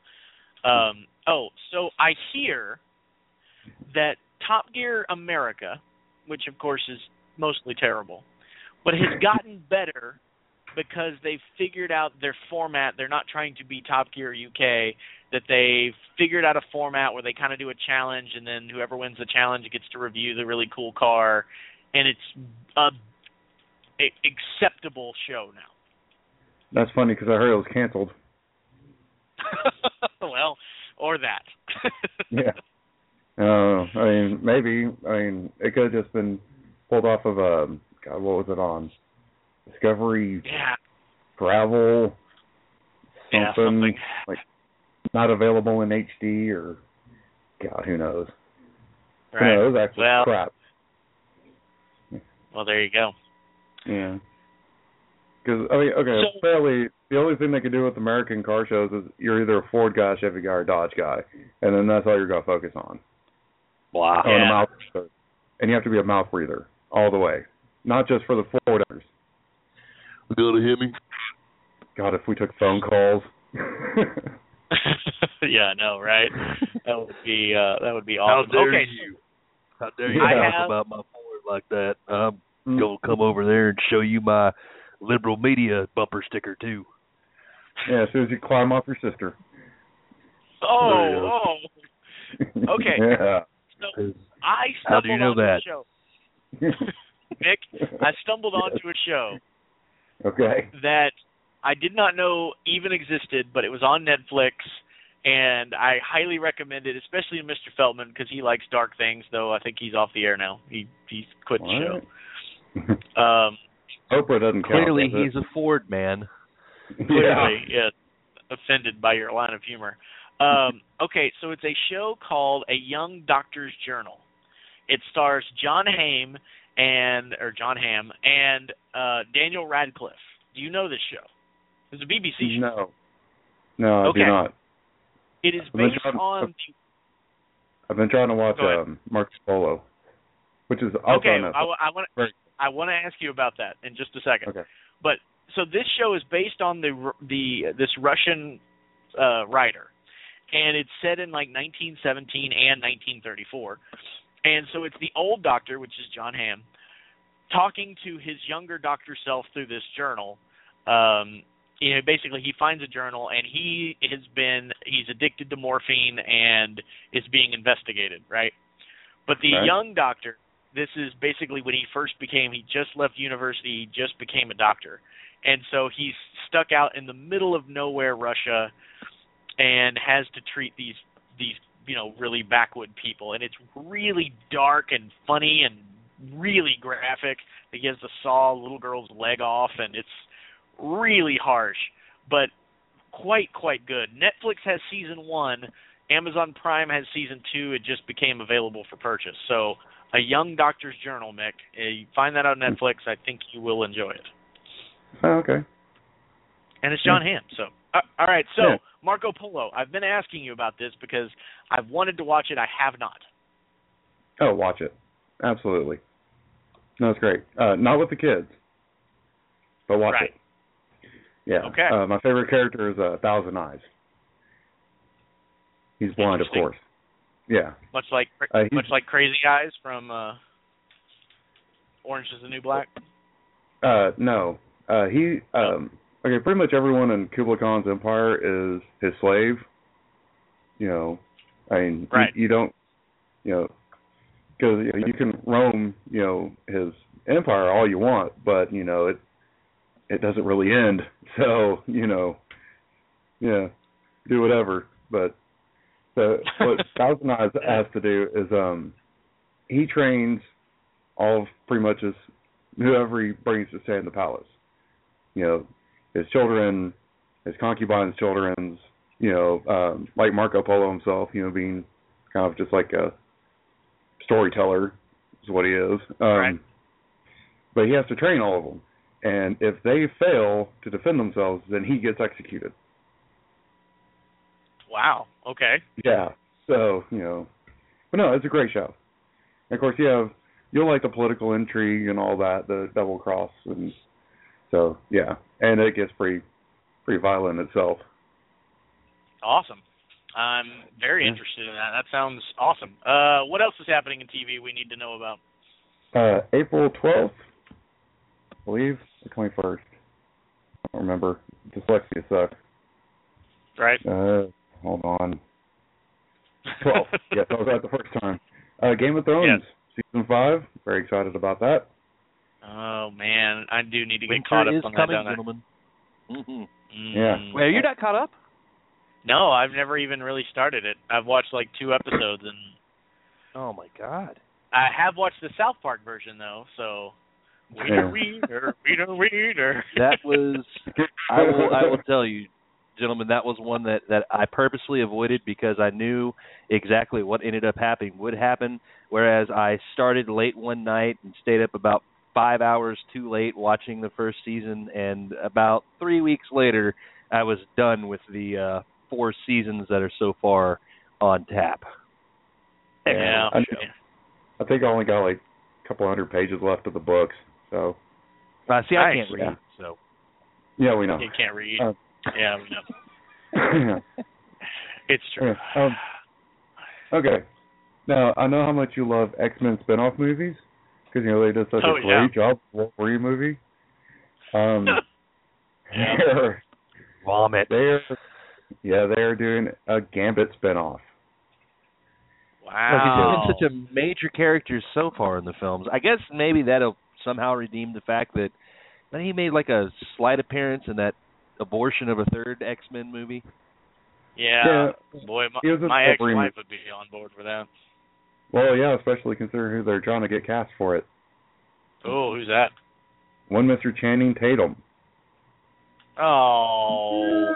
So I hear that Top Gear America, which of course is mostly terrible, but has gotten better because they've figured out their format. They're not trying to be Top Gear UK, that they've figured out a format where they kind of do a challenge, and then whoever wins the challenge gets to review the really cool car, and it's a acceptable show now. That's funny because I heard it was canceled. Well, or that. Yeah. Maybe. It could have just been pulled off of God, what was it on? Discovery. Yeah. Travel. Something. Like not available in HD or God, who knows? Right. Who knows? Actually, crap. Well, there you go. Yeah. Because apparently the only thing they can do with American car shows is you're either a Ford guy, Chevy guy, or Dodge guy, and then that's all you're gonna focus on. Wow. And a mouth breather. And you have to be a mouth breather all the way, not just for the Ford owners. You gonna hear me? God, if we took phone calls. Yeah, I know, right? That would be awesome. How dare you talk about my Ford like that? I'm gonna come over there and show you my liberal media bumper sticker too. Yeah, as soon as you climb off your sister. Oh. Okay. Yeah. So I How do you know that? A show. Nick, I stumbled onto a show. Okay. That I did not know even existed, but it was on Netflix, and I highly recommend it, especially to Mr. Feldman because he likes dark things. Though I think he's off the air now. He's quit the show. Oprah doesn't count. Clearly, he's a Ford man. Clearly, yeah. Offended by your line of humor. Okay, so it's a show called A Young Doctor's Journal. It stars John Hamm and Daniel Radcliffe. Do you know this show? It's a BBC show. No, I do not. It is based on... I've been trying to watch Marco Polo, which is also okay. on Netflix. I want to ask you about that in just a second. Okay. But so this show is based on this Russian writer, and it's set in like 1917 and 1934, and so it's the old doctor, which is John Hamm, talking to his younger doctor self through this journal. Basically he finds a journal and he's addicted to morphine and is being investigated, right? But the young doctor, this is basically when he just left university, he just became a doctor. And so he's stuck out in the middle of nowhere, Russia, and has to treat these really backwood people. And it's really dark and funny and really graphic. He has to saw a little girl's leg off, and it's really harsh, but quite good. Netflix has season 1. Amazon Prime has season 2. It just became available for purchase. So, A Young Doctor's Journal, Mick. You find that on Netflix. I think you will enjoy it. Oh, okay. And it's John Hamm. So, all right. So, Marco Polo. I've been asking you about this because I've wanted to watch it. I have not. Oh, watch it. Absolutely. No, it's great. Not with the kids, but watch it. Yeah. Okay. My favorite character is Thousand Eyes. He's blonde, of course. Yeah. Much like Crazy Eyes from Orange Is the New Black. No. Okay. Pretty much everyone in Kublai Khan's empire is his slave. I mean, Right. you don't, because you can roam, his empire all you want, but it doesn't really end. So do whatever. But so what Thousand Eyes has to do is he trains all of pretty much whoever he brings to stay in the palace. His children, his concubines' children's, like Marco Polo himself, being kind of just like a storyteller is what he is. Right. But he has to train all of them. And if they fail to defend themselves, then he gets executed. Wow. Okay. Yeah. So, but no, it's a great show. And of course, you'll like the political intrigue and all that, the double cross, and so yeah, and it gets pretty violent itself. Awesome. I'm very interested in that. That sounds awesome. What else is happening in TV we need to know about? April 12th, I believe, the 21st. I don't remember. Dyslexia sucks. Right. Hold on. 12. Yes, I was right the first time. Game of Thrones, Season 5. Very excited about that. Oh, man. I do need to get Winter caught up is on coming, that, don't gentlemen. Mm-hmm. Yeah. Wait, are you not caught up? No, I've never even really started it. I've watched like 2 episodes, and Oh, my God. I have watched the South Park version, though, so... Wiener. That was, I will tell you, gentlemen, that was one that I purposely avoided because I knew exactly what ended up happening would happen, whereas I started late one night and stayed up about 5 hours too late watching the first season, and about 3 weeks later, I was done with the 4 seasons that are so far on tap. Yeah. I think I only got like a couple hundred pages left of the books, so. See, I Nice. can't read, so. Yeah, we know. You can't read. Yeah, we know. Yeah. It's true. Okay. Now, I know how much you love X-Men spinoff movies, because, they did such a great job with the Wolverine movie. Vomit. They're doing a Gambit spinoff. Wow. He's been such a major character so far in the films. I guess maybe that'll somehow redeem the fact that he made like a slight appearance in that abortion of a third X-Men movie. Yeah. Boy, my ex-wife would be on board for that. Well, yeah, especially considering who they're trying to get cast for it. Oh, who's that? One Mr. Channing Tatum. Oh.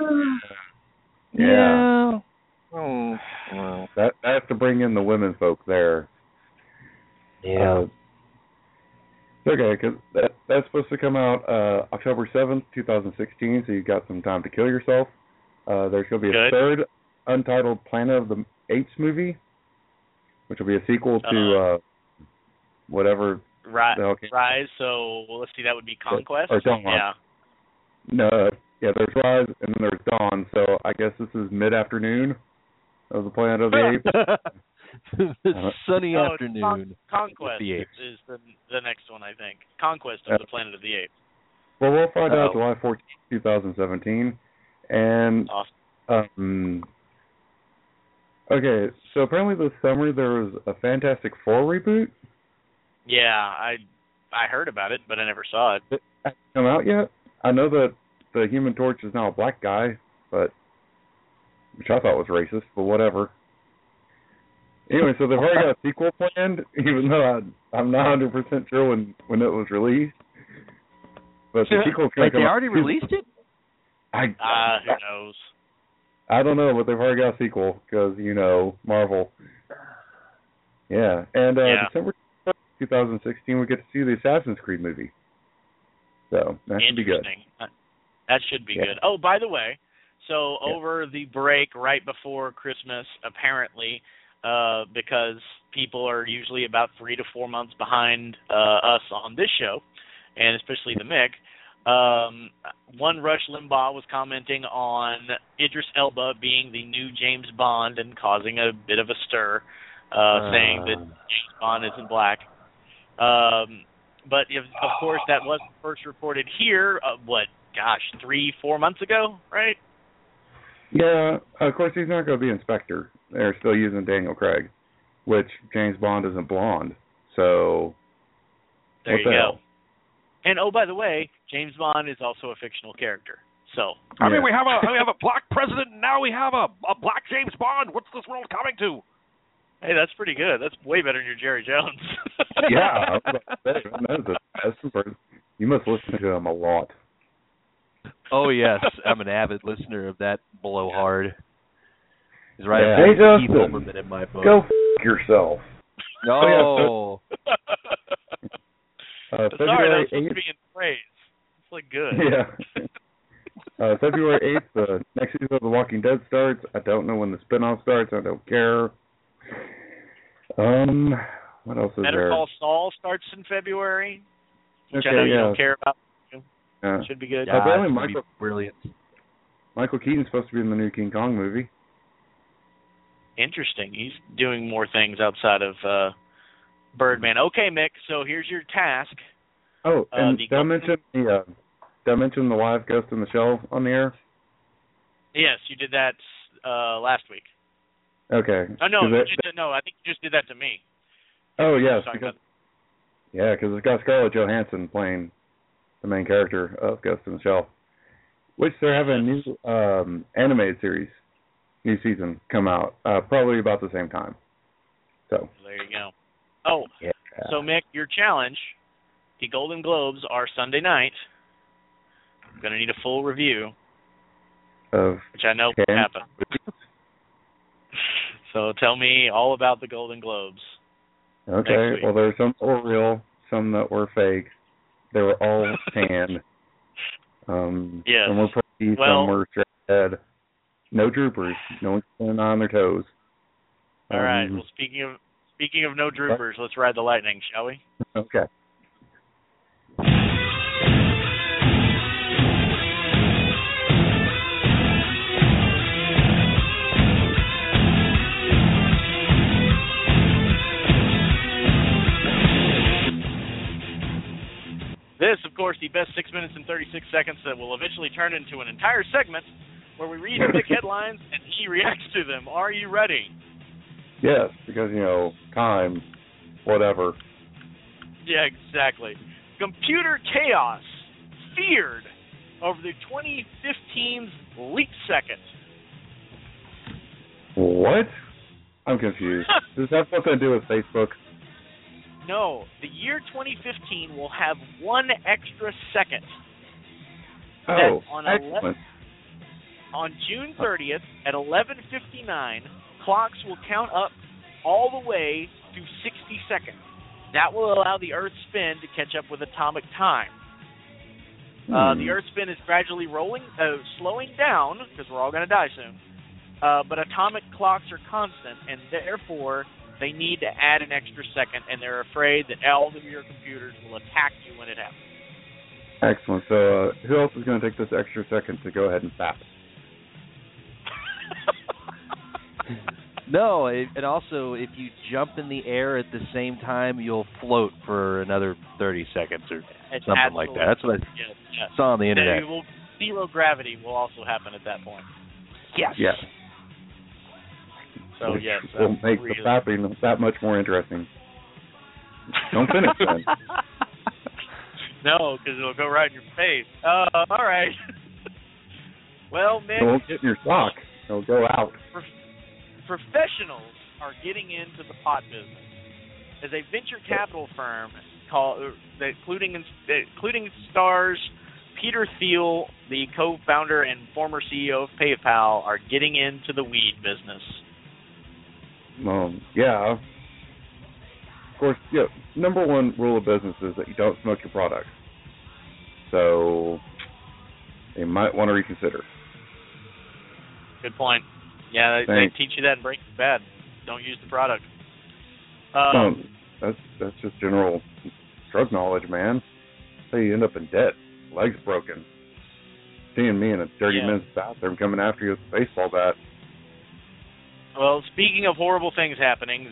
Yeah. Oh. Well. That has to bring in the women folk there. Yeah. Okay, because that's supposed to come out October 7th, 2016, so you've got some time to kill yourself. There's going to be a third untitled Planet of the Apes movie, which will be a sequel to whatever. Rise, so let's see, that would be Conquest? Or Dawn. Yeah. No, there's Rise and then there's Dawn, so I guess this is mid-afternoon of the Planet of the Apes. Sunny afternoon. Conquest is the next one, I think. Conquest of the Planet of the Apes. Well, we'll find out July 14th, 2017. And, awesome. Okay, so apparently this summer there was a Fantastic Four reboot. Yeah, I heard about it, but I never saw it. It hasn't come out yet? I know that the Human Torch is now a black guy, which I thought was racist, but whatever. Anyway, so they've already got a sequel planned, even though I'm not 100% sure when it was released. But the sequel's going to come out. They already released it? Who knows? I don't know, but they've already got a sequel, because, Marvel. Yeah, and December 2016, we get to see the Assassin's Creed movie. So, that should be good. That should be good. Oh, by the way, so over the break right before Christmas, apparently, because people are usually about 3 to 4 months behind us on this show, and especially the Mick, one Rush Limbaugh was commenting on Idris Elba being the new James Bond and causing a bit of a stir, saying that James Bond isn't black. But, of course, that wasn't first reported here, 3-4 months ago, right? Yeah, of course he's not going to be Inspector. They're still using Daniel Craig, which James Bond isn't blonde. So There what you the go. hell? And oh, by the way, James Bond is also a fictional character. So I mean, Yeah. we have a black president, and now we have a black James Bond. What's this world coming to? hey, that's pretty good. That's way better than your Jerry Jones. Yeah, I was about to say, that's the best person. You must listen to him a lot. Oh yes, I'm an avid listener of that blowhard. He's right Yeah. there Hey, with Keith Justin, Olbermann in my book. Go yourself. No. Sorry, that February was supposed to 8th. be in praise. It's like good. Yeah. February 8th, next season of The Walking Dead starts. I don't know when the spinoff starts. I don't care. What else is Better there? Call Saul starts in February, which I Okay, know you yeah. don't care about. Yeah. Should be good. Yeah, apparently it's gonna be Michael- brilliant. Michael Keaton's supposed to be in the new King Kong movie. Interesting. He's doing more things outside of Birdman. Okay, Mick. So here's your task. Oh, and the did I mention the live Ghost in the Shell on the air? Yes, you did that last week. Okay. Oh no, 'Cause no. I think you just did that to me. Oh yes, Sorry because about it's got Scarlett Johansson playing the main character of Ghost in the Shell, which they're having a new animated series, new season come out probably about the same time. So There you go. Oh, yeah. so Mick, your challenge. The Golden Globes are Sunday night. I'm gonna need a full review, Of which I know Okay. will happen. So tell me all about the Golden Globes. Next okay, week. well there's some that were real, some that were fake. They were all canned. Yes. Some were pretty, Well- some were straight ahead. No droopers. No one's standing on their toes. All right. Well, speaking of no droopers, let's ride the lightning, shall we? Okay. This, of course, the best 6 minutes and 36 seconds that will eventually turn into an entire segment where we read Mick headlines and he reacts to them. Are you ready? Yes, because, time, whatever. Yeah, exactly. Computer chaos feared over the 2015's leak second. What? I'm confused. Does that have something to do with Facebook? No, the year 2015 will have one extra second. Oh, on excellent. On June 30th at 11:59, clocks will count up all the way to 60 seconds. That will allow the Earth's spin to catch up with atomic time. The Earth's spin is gradually slowing down because we're all going to die soon. But atomic clocks are constant, and therefore they need to add an extra second, and they're afraid that all of your computers will attack you when it happens. Excellent. So, who else is going to take this extra second to go ahead and fap? No, and also if you jump in the air at the same time, you'll float for another 30 seconds or It's something like that. That's what I yes. saw on the internet. Zero gravity will also happen at that point. Yes. Yes. So Which yes, will that's make really... the fapping that much more interesting. Don't finish then. No, because it'll go right in your face. All right. Well, Mick, It won't get in your sock. It'll go out. professionals are getting into the pot business. As a venture capital firm including stars Peter Thiel, the co-founder and former CEO of PayPal, are getting into the weed business. Yeah. Of course, number one rule of business is that you don't smoke your product. So, you might want to reconsider. Good point. Yeah, they teach you that in Breaking Bad. Don't use the product. That's just general drug knowledge, man. So you end up in debt, legs broken. Seeing me in a dirty men's bathroom coming after you with a baseball bat. Well, speaking of horrible things happening,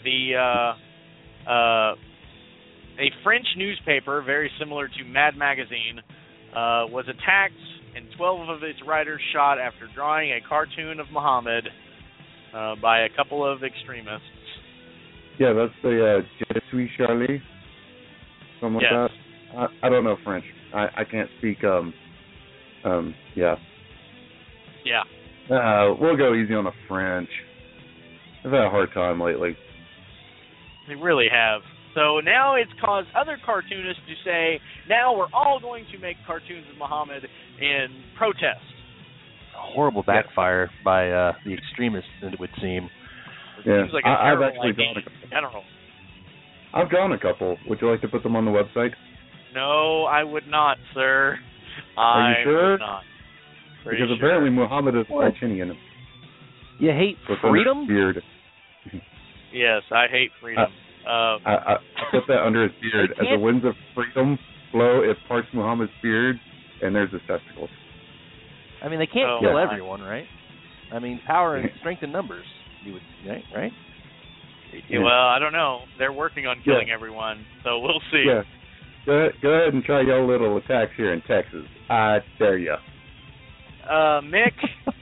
a French newspaper, very similar to Mad Magazine, was attacked and 12 of its writers shot after drawing a cartoon of Muhammad by a couple of extremists. Yeah, that's the Je suis Charlie. Something like that. I don't know French. I can't speak. Yeah. Yeah. We'll go easy on the French. I've had a hard time lately. They really have. So now it's caused other cartoonists to say, now we're all going to make cartoons of Muhammad in protest. A horrible backfire by the extremists, it would seem. Yeah, Seems like a I've terrible actually idea drawn a in couple. general. I've drawn a couple. Would you like to put them on the website? No, I would not, sir. Are you sure? Would not. Pretty Because sure. apparently Muhammad is Palestinian. You hate With freedom? Beard. Yes, I hate freedom. I put that under his beard. As the winds of freedom blow, it parts Muhammad's beard, and there's his testicles. I mean, they can't kill everyone, right? I mean, power and strength in numbers. You would, right? Yeah, well, I don't know. They're working on killing everyone, so we'll see. Yeah. Go ahead and try your little attacks here in Texas. I dare you. Mick,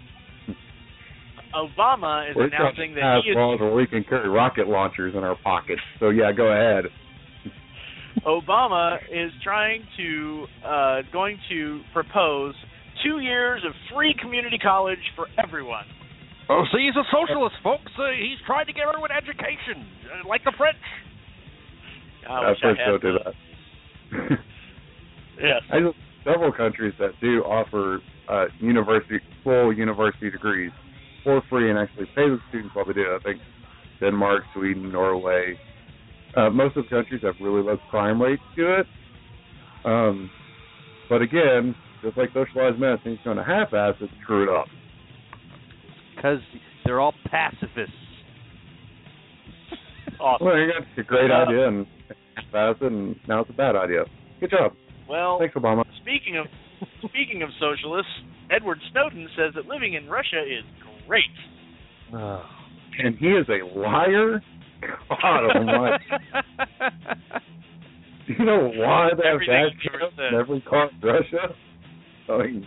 Obama is announcing that he is... balls where we can carry rocket launchers in our pockets. So, yeah, go ahead. Obama is going to propose 2 years of free community college for everyone. Oh, see, he's a socialist, folks. He's trying to give everyone education, like the French. I French don't do that. Yes. I know several countries that do offer full university degrees for free and actually pay the students while they do it. I think Denmark, Sweden, Norway. Most of the countries have really low crime rates to it. But again, just like socialized medicine, he's going to half-ass it and screw it up. Because they're all pacifists. Awesome. Well, you got a great idea and half-ass it, and now it's a bad idea. Good job. Well, thanks, Obama. Speaking of socialists, Edward Snowden says that living in Russia is great. And he is a liar? God almighty. Do you know why they have gas in every car in Russia? I mean,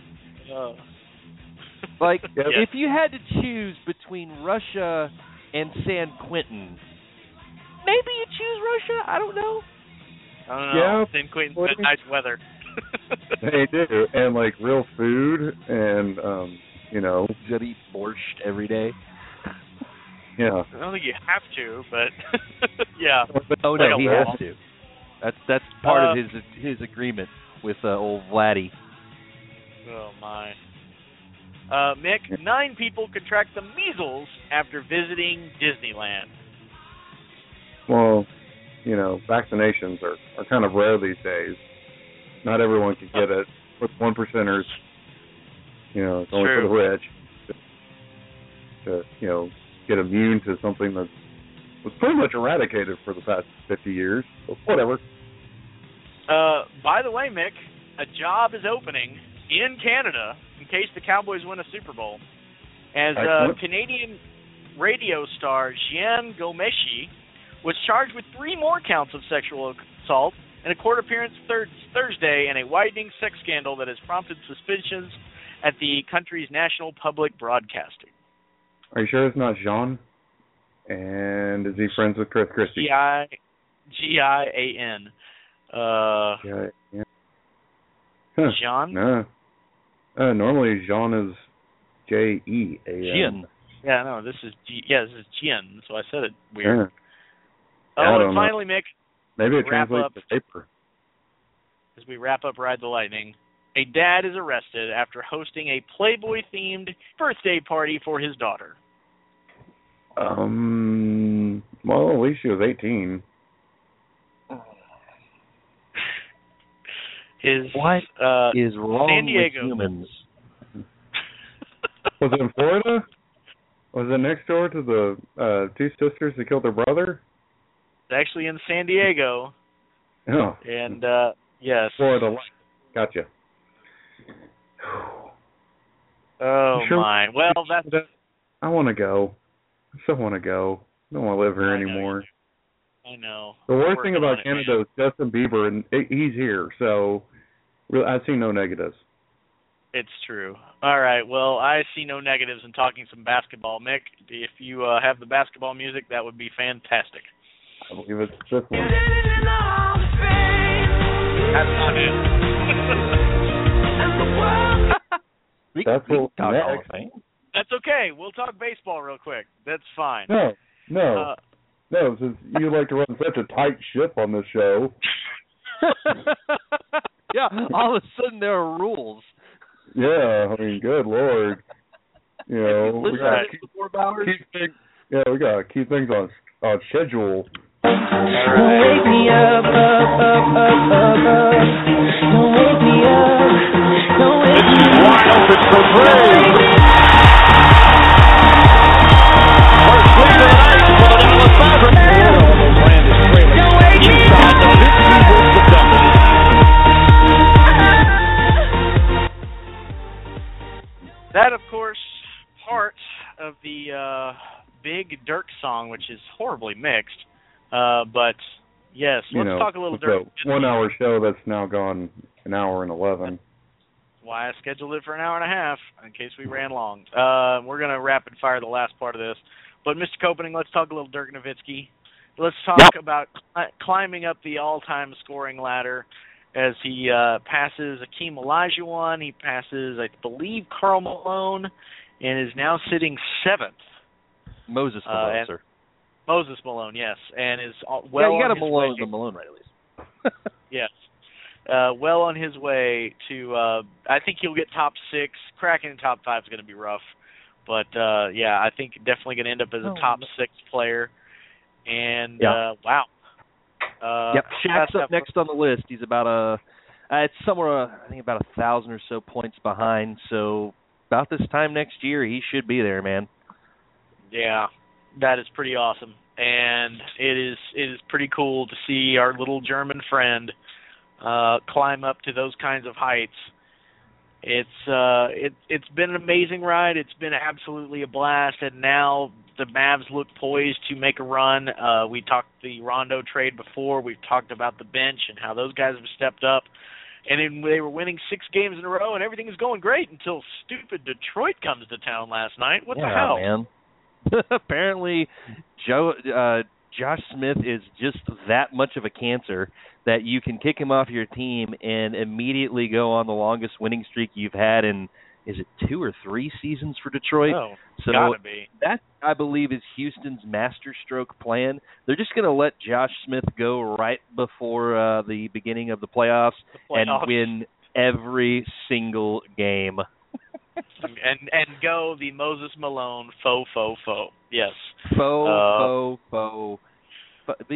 if you had to choose between Russia and San Quentin, maybe you choose Russia? I don't know. Yeah, San Quentin's got nice weather. They do, and like real food, and you gotta eat borscht every day. Yeah. I don't think you have to, but yeah. Oh no, he has to. That's part of his agreement with old Vladdy. Oh my. Mick, 9 people contract the measles after visiting Disneyland. Well, vaccinations are kind of rare these days. Not everyone can get it. With 1%ers, it's only for the rich to get immune to something that was pretty much eradicated for the past 50 years. But whatever. By the way, Mick, a job is opening in Canada in case the Cowboys win a Super Bowl. As Canadian radio star Jian Gomeshi was charged with 3 more counts of sexual assault in a court appearance Thursday in a widening sex scandal that has prompted suspicions at the country's national public broadcasting. Are you sure it's not Jean? And is he friends with Chris Christie? Gian. Yeah. Jean? No. Normally Jean is Jean. Jean. Yeah, no, this is Jian, so I said it weird. Yeah. And finally, Mick, maybe it translates to paper. As we wrap up Ride the Lightning, a dad is arrested after hosting a Playboy-themed birthday party for his daughter. Well, at least she was 18. What is wrong San Diego. with humans? Was it in Florida? Was it next door to the 2 sisters that killed their brother? It's actually in San Diego. Oh. And, yes. Florida. Gotcha. Oh, sure? my. Well, that's... I want to go. I still want to go. I don't want to live here anymore. I know. The worst thing about Canada is Justin Bieber, and he's here, so I've seen no negatives. It's true. All right. Well, I see no negatives in talking some basketball. Mick, if you have the basketball music, that would be fantastic. I believe it's this one. That's not it. That's what next. That's okay. We'll talk baseball real quick. That's fine. No, since you like to run such a tight ship on this show. Yeah, all of a sudden there are rules. Yeah, I mean, good Lord. You know, we gotta keep things. Yeah, we gotta keep things on schedule. Wake me up, up, up, up, up, up. Don't wake me up. Don't wake me up. Wide open for three. First swing of the night for the Dallas Mavericks. Brand is trailing inside the 50 with the double. That, of course, part of the big Dirk song, which is horribly mixed. But, yes, let's talk a little Dirk. The 1 hour show that's now gone an hour and 11. Why I scheduled it for an hour and a half, in case we ran long. We're going to rapid fire the last part of this. But, Mr. Koeppning, let's talk a little Dirk Nowitzki. Let's talk about climbing up the all-time scoring ladder as he passes Akeem Olajuwon. He passes, I believe, Karl Malone, and is now sitting 7th. Moses Malone, sir. Moses Malone, yes, and is well. Yeah, you got on a Malone, his way. the Malone, right, at least. Yes, well on his way to. I think he'll get top 6. Cracking top 5 is going to be rough, but yeah, I think definitely going to end up as a top 6 player. And wow. Yep, Shaq's up next on the list. He's about it's somewhere I think about 1,000 or so points behind. So about this time next year, he should be there, man. Yeah, that is pretty awesome, and it is pretty cool to see our little German friend climb up to those kinds of heights. It's been an amazing ride. It's been absolutely a blast, and now the Mavs look poised to make a run. We talked the Rondo trade before. We've talked about the bench and how those guys have stepped up. And then they were winning 6 games in a row, and everything is going great until stupid Detroit comes to town last night. What the hell? Man. Apparently, Josh Smith is just that much of a cancer that you can kick him off your team and immediately go on the longest winning streak you've had in, is it 2 or 3 seasons for Detroit? Oh, so gotta be. That, I believe, is Houston's masterstroke plan. They're just going to let Josh Smith go right before the beginning of the playoffs and win every single game. and go the Moses Malone faux. Yes. Faux. The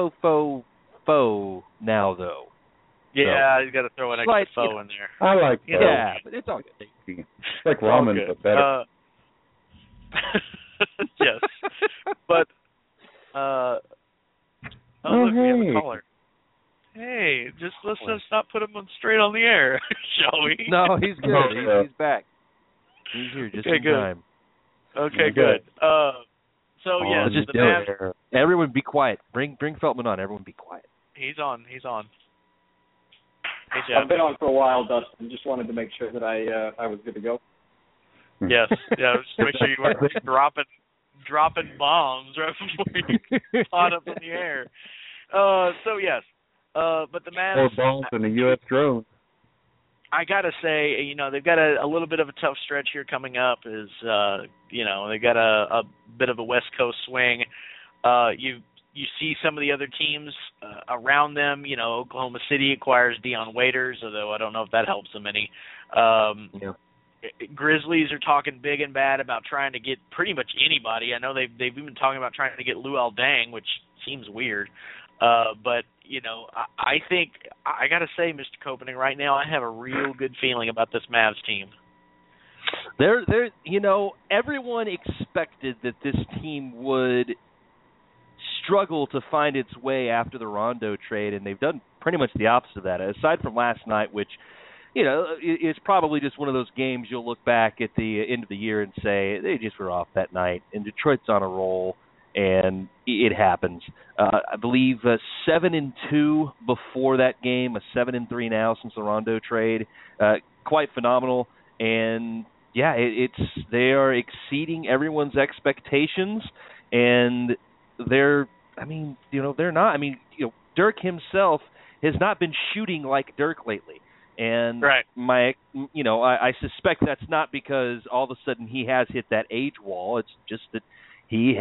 faux now, though. Yeah, so, you got to throw an extra faux in there. I like that. Yeah, but it's all good. It's like ramen, but better. Yes. But, look, we have a caller. Hey, let's just not put him straight on the air, shall we? No, he's good. He's back. He's here just in time. Okay, good. So, yes, just the Mavs. Everyone be quiet. Bring Feltman on. Everyone be quiet. He's on. Hey, I've been on for a while, Dustin. Just wanted to make sure that I was good to go. Yes. Yeah, just make sure you weren't dropping bombs right before you caught up in the air. So, yes. But the Mavs... Or bombs in a U.S. drone. I gotta say, they've got a little bit of a tough stretch here coming up. They've got a bit of a West Coast swing. You see some of the other teams around them. Oklahoma City acquires Dion Waiters, although I don't know if that helps them any. Grizzlies are talking big and bad about trying to get pretty much anybody. I know they've even talking about trying to get Luol Deng, which seems weird. But I think I got to say, Mr. Koeppning, right now I have a real good feeling about this Mavs team. Everyone expected that this team would struggle to find its way after the Rondo trade, and they've done pretty much the opposite of that. Aside from last night, which is probably just one of those games you'll look back at the end of the year and say they just were off that night, and Detroit's on a roll. And it happens. I believe 7-2 before that game, a 7-3 now since the Rondo trade. Quite phenomenal. And yeah, they are exceeding everyone's expectations, and they're not. I mean, Dirk himself has not been shooting like Dirk lately. And right. I suspect that's not because all of a sudden he has hit that age wall. It's just that he's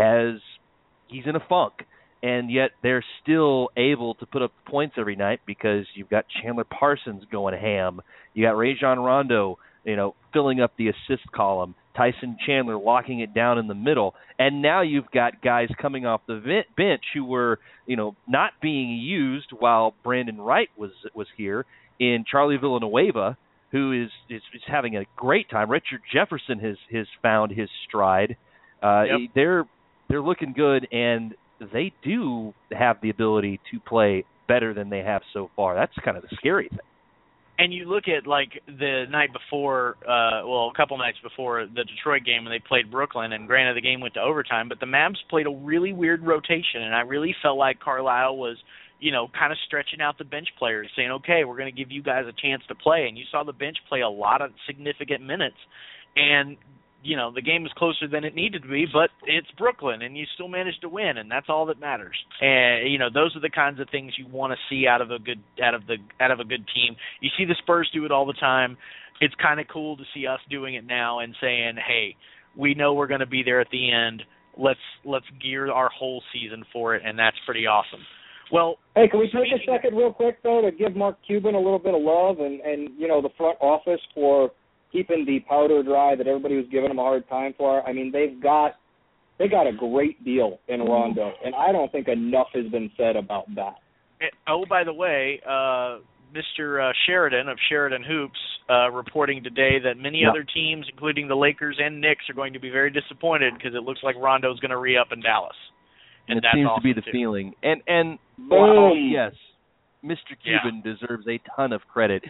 in a funk, and yet they're still able to put up points every night because you've got Chandler Parsons going ham. You got Rajon Rondo, filling up the assist column. Tyson Chandler locking it down in the middle, and now you've got guys coming off the bench who were, not being used while Brandon Wright was here, in Charlie Villanueva, who is having a great time. Richard Jefferson has found his stride. Yep. They're looking good, and they do have the ability to play better than they have so far. That's kind of the scary thing. And you look at, like, the night before, a couple nights before the Detroit game when they played Brooklyn, and granted the game went to overtime, but the Mavs played a really weird rotation, and I really felt like Carlisle was, kind of stretching out the bench players, saying, okay, we're going to give you guys a chance to play. And you saw the bench play a lot of significant minutes. And, the game was closer than it needed to be, but it's Brooklyn, and you still managed to win, and that's all that matters. And, those are the kinds of things you want to see out of a good team. You see the Spurs do it all the time. It's kind of cool to see us doing it now and saying, hey, we know we're going to be there at the end. Let's gear our whole season for it, and that's pretty awesome. Well, hey, can we take a second real quick, though, to give Mark Cuban a little bit of love and the front office for keeping the powder dry that everybody was giving them a hard time for? I mean, they got a great deal in Rondo, and I don't think enough has been said about that. Oh, by the way, Mr. Sheridan of Sheridan Hoops reporting today that many other teams, including the Lakers and Knicks, are going to be very disappointed because it looks like Rondo's going to re-up in Dallas. And it that's seems awesome to be the too. feeling. And wow, yes, Mr. Cuban deserves a ton of credit.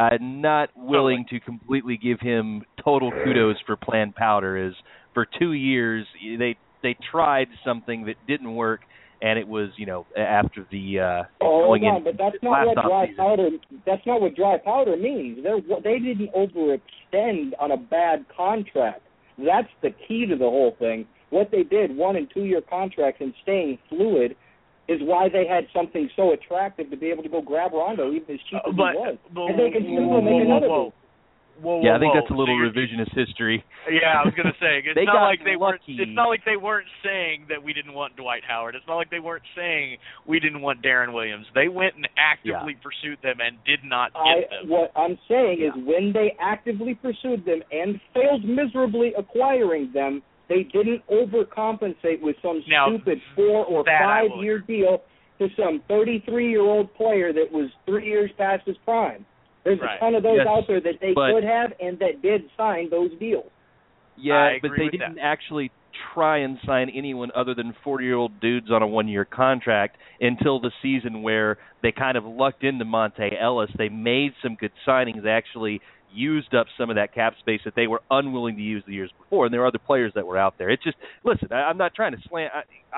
Not willing to completely give him total kudos for Planned Powder. Is for 2 years they tried something that didn't work, and it was after the hold on, but that's not what dry powder. That's not what dry powder means. They didn't overextend on a bad contract. That's the key to the whole thing. What they did, 1- and 2-year contracts and staying fluid, is why they had something so attractive to be able to go grab Rondo, even as cheap as he was. And they can still make another move. Yeah, I think that's a little revisionist history. Yeah, I was going to say it's not like they lucky. It's not like they weren't saying that we didn't want Dwight Howard. It's not like they weren't saying we didn't want Darren Williams. They went and actively pursued them and did not get them. What I'm saying is when they actively pursued them and failed miserably acquiring them, they didn't overcompensate with some stupid 4- or 5-year deal to some 33-year-old player that was 3 years past his prime. There's a ton of those out there that they could have and that did sign those deals. Yeah, but they didn't actually try and sign anyone other than 40-year-old dudes on a 1-year contract until the season where they kind of lucked into Monte Ellis. They made some good signings. They actually used up some of that cap space that they were unwilling to use the years before, and there were other players that were out there. It's just, listen, I'm not trying to slant.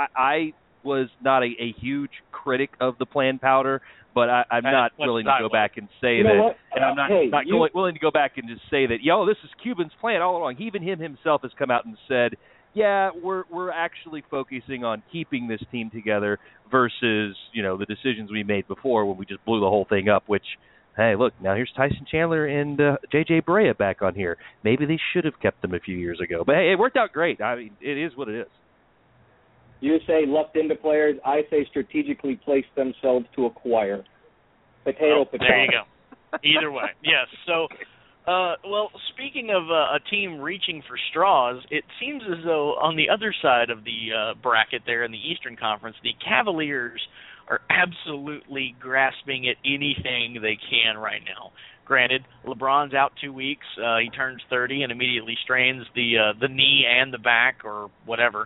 I was not a huge critic of the Planned Powder, but I'm not willing to go back and say that. And I'm not willing to go back and just say that, this is Cuban's plan all along. Even him himself has come out and said, yeah, we're actually focusing on keeping this team together versus, the decisions we made before when we just blew the whole thing up, which, hey, look, now here's Tyson Chandler and J.J. Barea back on here. Maybe they should have kept them a few years ago. But, hey, it worked out great. I mean, it is what it is. You say lucked into players. I say strategically placed themselves to acquire. Potato. There you go. Either way, yes. So, speaking of a team reaching for straws, it seems as though on the other side of the bracket there in the Eastern Conference, the Cavaliers are absolutely grasping at anything they can right now. Granted, LeBron's out 2 weeks. He turns 30 and immediately strains the knee and the back or whatever.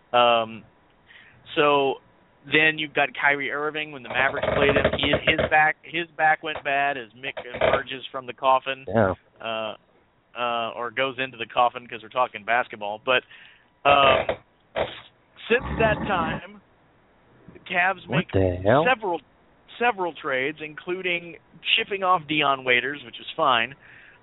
So then you've got Kyrie Irving. When the Mavericks played him, his back went bad as Mick emerges from the coffin, or goes into the coffin because we're talking basketball. But since that time, the Cavs make several trades, including shipping off Dion Waiters, which is fine.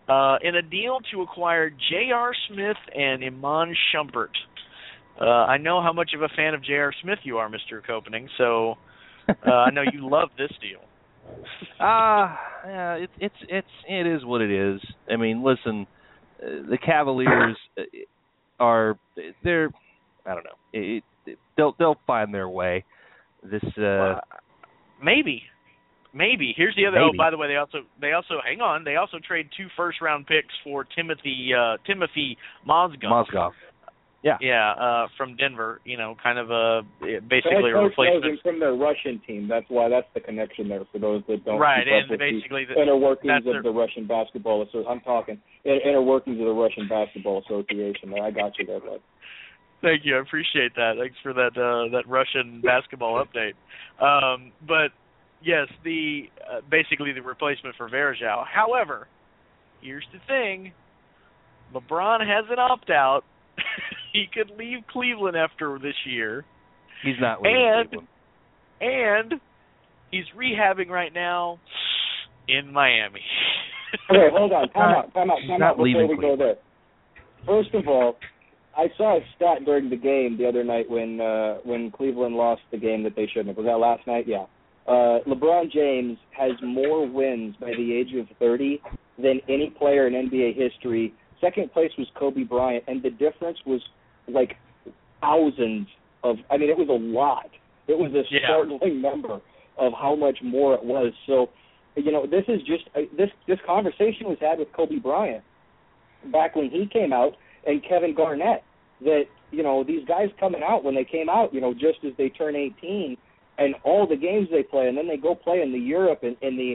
in a deal to acquire J.R. Smith and Iman Shumpert. I know how much of a fan of J.R. Smith you are, Mr. Koepening, so I know you love this deal. Yeah, it is what it is. I mean, listen, the Cavaliers they're I don't know. They'll find their way. This maybe. Here's the other. Maybe. Oh, by the way, they also hang on. They also trade 2 first-round picks for Timothy Mozgov. Yeah, from Denver. You know, kind of basically a replacement. Knows him from their Russian team. That's why that's the connection there for those that don't. Right, keep up and with basically the inner workings of the Russian basketball. So I'm talking inner workings of the Russian Basketball Association. I got you there, bud. Thank you. I appreciate that. Thanks for that Russian basketball update. But yes, basically the replacement for Varejao. However, here's the thing: LeBron has an opt-out. He could leave Cleveland after this year. He's not leaving Cleveland. And he's rehabbing right now in Miami. Okay, hold on. Time out before we go there. First of all, I saw a stat during the game the other night when Cleveland lost the game that they shouldn't have. Was that last night? Yeah. LeBron James has more wins by the age of 30 than any player in NBA history. Second place was Kobe Bryant, and the difference was like thousands of. I mean, it was a lot. It was a startling number of how much more it was. So, you know, this is just this conversation was had with Kobe Bryant back when he came out, and Kevin Garnett. That, you know, these guys coming out when they came out, you know, just as they turn 18, and all the games they play, and then they go play in the Europe and the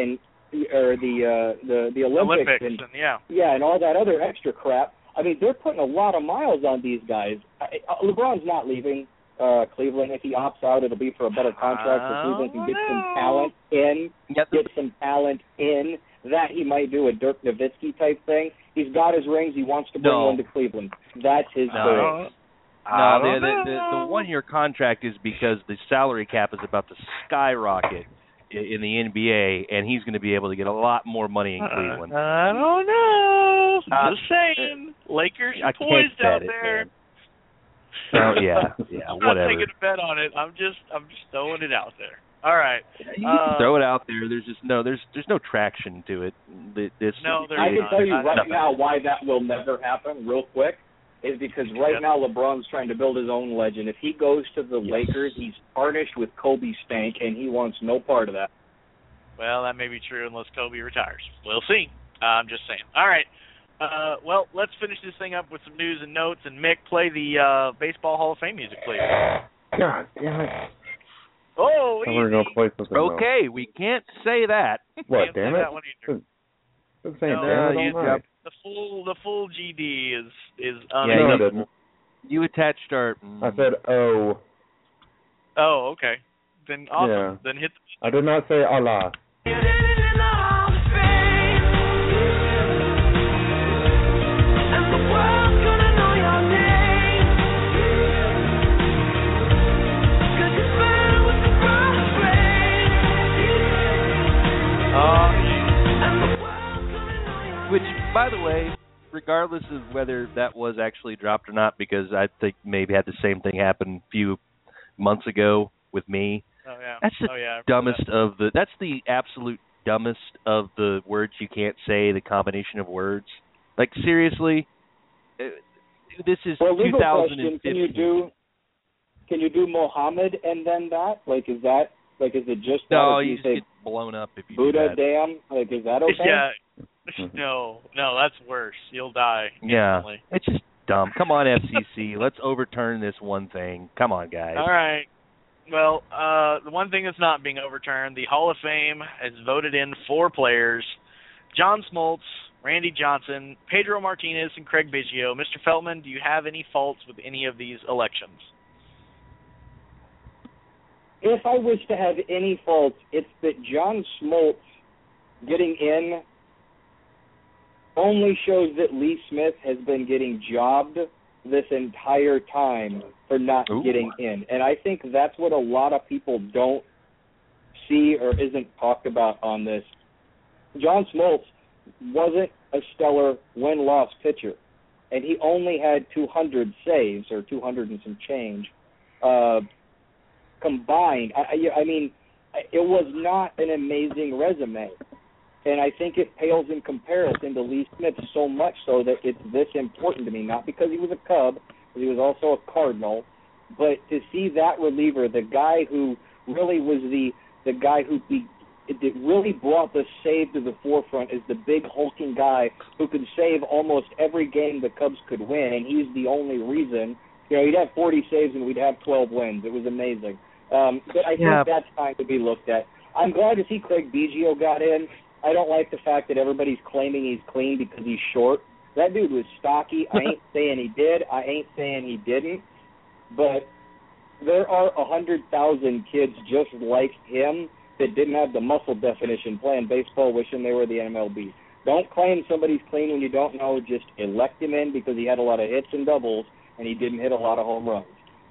Olympics and and all that other extra crap. I mean, they're putting a lot of miles on these guys. LeBron's not leaving Cleveland. If he opts out, it'll be for a better contract so Cleveland can get some talent in. Get some talent in. That he might do a Dirk Nowitzki type thing. He's got his rings. He wants to bring one to Cleveland. That's his thing. No, the one-year contract is because the salary cap is about to skyrocket in the NBA, and he's going to be able to get a lot more money in Cleveland. I don't know. Just saying. Lakers are poised out there. Oh, yeah, I'm whatever. not taking a bet on it. I'm just throwing it out there. All right. You can throw it out there. There's just there's no traction to it. I can tell you right now why that will never happen real quick is because now LeBron's trying to build his own legend. If he goes to the Lakers, he's tarnished with Kobe stank, and he wants no part of that. Well, that may be true unless Kobe retires. We'll see. I'm just saying. All right. Well, let's finish this thing up with some news and notes, and Mick, play the Baseball Hall of Fame music, please. God damn it. Oh, I'm going to go play something okay, we can't say that. What, damn it? That one either. I'm saying damn it all night. The full GD is no, I didn't. You attached our... I said, oh. Oh, okay. Then awesome. Yeah. Then hit the... I did not say Allah. Which, by the way, regardless of whether that was actually dropped or not, because I think maybe had the same thing happen a few months ago with me. Oh, yeah. That's the dumbest of the. That's the absolute dumbest of the words you can't say. The combination of words. Like seriously, this is 2015. Can you do Muhammad and then that? Like, is it just that? No, you just get blown up if you Buddha, do that. damn. Like, is that okay? Yeah. No, that's worse. You'll die. Instantly. Yeah, it's just dumb. Come on, FCC. Let's overturn this one thing. Come on, guys. All right. Well, the one thing that's not being overturned, the Hall of Fame has voted in 4 players: John Smoltz, Randy Johnson, Pedro Martinez, and Craig Biggio. Mr. Feldman, do you have any faults with any of these elections? If I was to have any faults, it's that John Smoltz getting in only shows that Lee Smith has been getting jobbed this entire time for not getting in. And I think that's what a lot of people don't see or isn't talked about on this. John Smoltz wasn't a stellar win-loss pitcher, and he only had 200 saves, or 200 and some change, combined. I mean, it was not an amazing resume, and I think it pales in comparison to Lee Smith, so much so that it's this important to me, not because he was a Cub, because he was also a Cardinal, but to see that reliever, the guy who really was the guy who it really brought the save to the forefront, is the big hulking guy who could save almost every game the Cubs could win, and he's the only reason. You know, he'd have 40 saves and we'd have 12 wins. It was amazing. But I think that's time to be looked at. I'm glad to see Craig Biggio got in. I don't like the fact that everybody's claiming he's clean because he's short. That dude was stocky. I ain't saying he did. I ain't saying he didn't. But there are 100,000 kids just like him that didn't have the muscle definition playing baseball wishing they were the MLB. Don't claim somebody's clean when you don't know. Just elect him in because he had a lot of hits and doubles and he didn't hit a lot of home runs.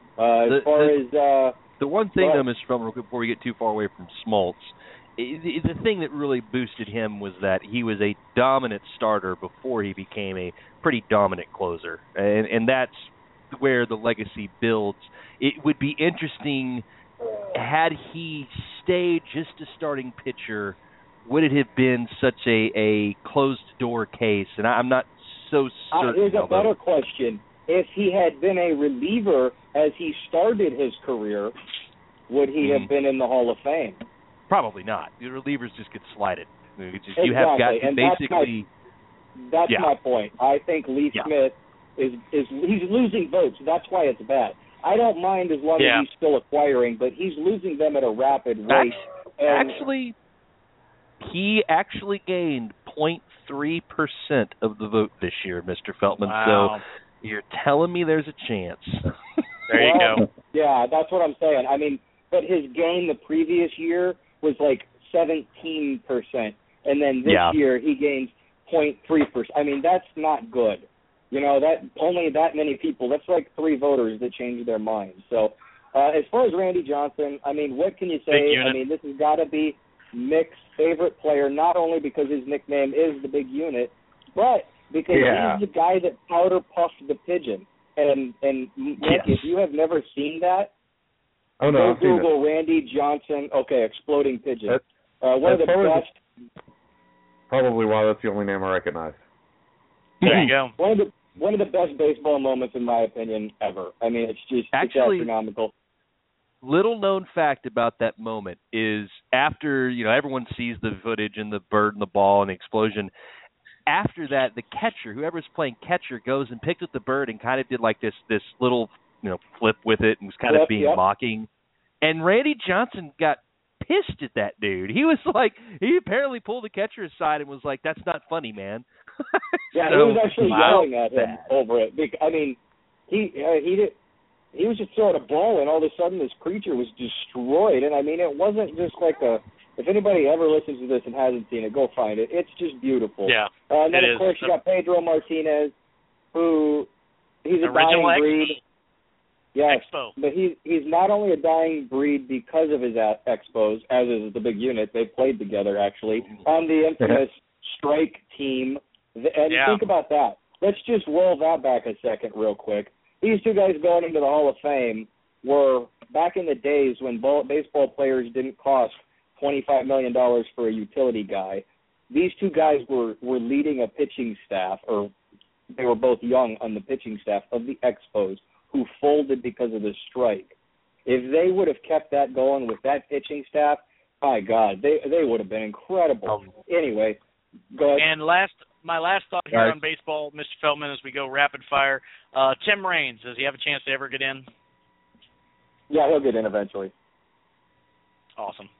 The one thing, though, Mr. Feldman, before we get too far away from Smoltz, the thing that really boosted him was that he was a dominant starter before he became a pretty dominant closer. And that's where the legacy builds. It would be interesting, had he stayed just a starting pitcher, would it have been such a closed-door case? And I'm not so certain. Here's a better question. If he had been a reliever as he started his career, would he have been in the Hall of Fame? Probably not. The relievers just get slighted. Exactly. You have got to and basically... That's my point. I think Lee Smith he's losing votes. That's why it's bad. I don't mind as long as he's still acquiring, but he's losing them at a rapid rate. He actually gained 0.3% of the vote this year, Mr. Feltman. Wow. So you're telling me there's a chance. There you go. Yeah, that's what I'm saying. I mean, but his gain the previous year was like 17%, and then this year he gains 0.3%. I mean, that's not good. You know, that only that many people, that's like 3 voters that changed their minds. So as far as Randy Johnson, I mean, what can you say? I mean, this has got to be Mick's favorite player, not only because his nickname is the Big Unit, but because he's the guy that powder puffed the pigeon. And Mick, if you have never seen that, go Google Randy Johnson, exploding pigeon. One of the best. Probably why that's the only name I recognize. There you go. One of the best baseball moments, in my opinion, ever. I mean, it's astronomical. Little known fact about that moment is after, everyone sees the footage and the bird and the ball and the explosion, after that, the catcher, whoever's playing catcher, goes and picked up the bird and kind of did like this little, flip with it and was kind of being mocking. And Randy Johnson got pissed at that dude. He was like, he apparently pulled the catcher aside and was like, "That's not funny, man." He was actually yelling at him over it. I mean, he was just throwing a ball, and all of a sudden this creature was destroyed. And I mean, it wasn't just like if anybody ever listens to this and hasn't seen it, go find it. It's just beautiful. Yeah. And then, of course, you got Pedro Martinez, who he's a dying breed. Yes, Expo. But he's not only a dying breed because of his Expos, as is the Big Unit. They played together, actually, on the infamous strike team. And think about that. Let's just roll that back a second real quick. These two guys going into the Hall of Fame were back in the days when baseball players didn't cost $25 million for a utility guy. These two guys were leading a pitching staff, or they were both young on the pitching staff of the Expos, who folded because of the strike. If they would have kept that going with that pitching staff, my God, they would have been incredible. Anyway, go ahead. And my last thought here on baseball, Mr. Feldman, as we go rapid fire, Tim Raines, does he have a chance to ever get in? Yeah, he'll get in eventually. Awesome.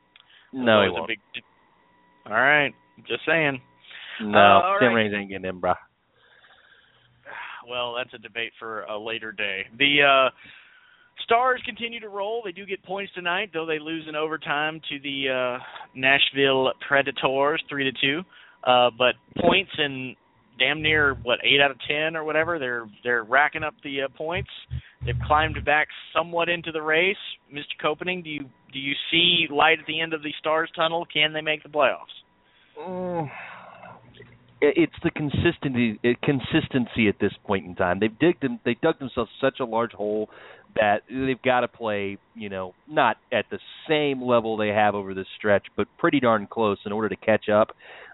No, he won't. All right, just saying. No, Tim Raines ain't getting in, bro. Well, that's a debate for a later day. The Stars continue to roll. They do get points tonight, though they lose in overtime to the Nashville Predators, 3-2. But points in damn near 8 out of 10 or whatever. They're racking up the points. They've climbed back somewhat into the race. Mr. Koepening, do you see light at the end of the Stars tunnel? Can they make the playoffs? it's the consistency at this point in time. They dug themselves such a large hole that they've got to play, not at the same level they have over this stretch, but pretty darn close in order to catch up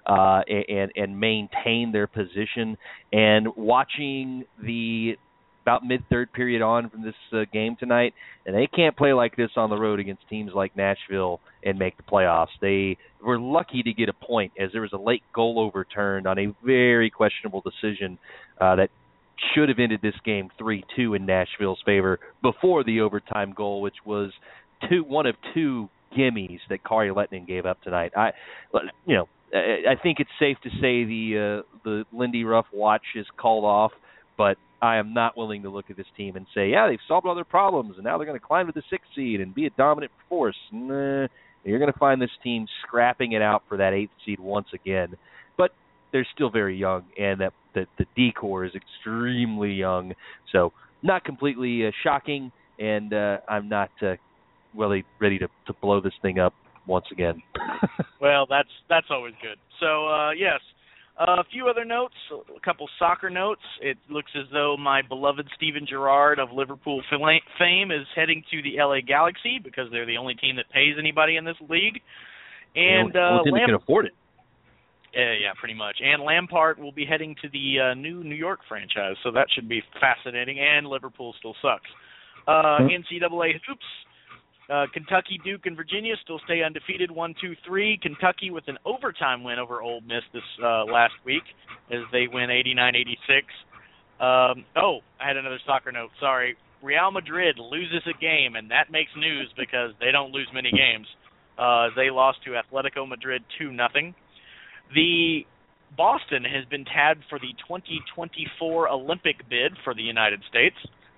and maintain their position. And watching the about mid-third period on from this game tonight, and they can't play like this on the road against teams like Nashville and make the playoffs. They were lucky to get a point as there was a late goal overturned on a very questionable decision that should have ended this game 3-2 in Nashville's favor before the overtime goal, which was one of two gimmies that Kari Lehtinen gave up tonight. I think it's safe to say the Lindy Ruff watch is called off, but I am not willing to look at this team and say, yeah, they've solved all their problems, and now they're going to climb to the 6th seed and be a dominant force. Nah, you're going to find this team scrapping it out for that 8th seed once again. But they're still very young, and that the D-core is extremely young. So not completely shocking, and I'm not really ready to blow this thing up once again. Well, that's always good. So, yes. A few other notes, a couple soccer notes. It looks as though my beloved Steven Gerrard of Liverpool fame is heading to the LA Galaxy because they're the only team that pays anybody in this league. And the only team that can afford it. Yeah, pretty much. And Lampard will be heading to the new New York franchise, so that should be fascinating. And Liverpool still sucks. NCAA hoops. Kentucky, Duke, and Virginia still stay undefeated 1-2-3. Kentucky with an overtime win over Ole Miss this last week as they win 89-86. I had another soccer note. Sorry. Real Madrid loses a game, and that makes news because they don't lose many games. They lost to Atletico Madrid 2-0. The Boston has been tabbed for the 2024 Olympic bid for the United States.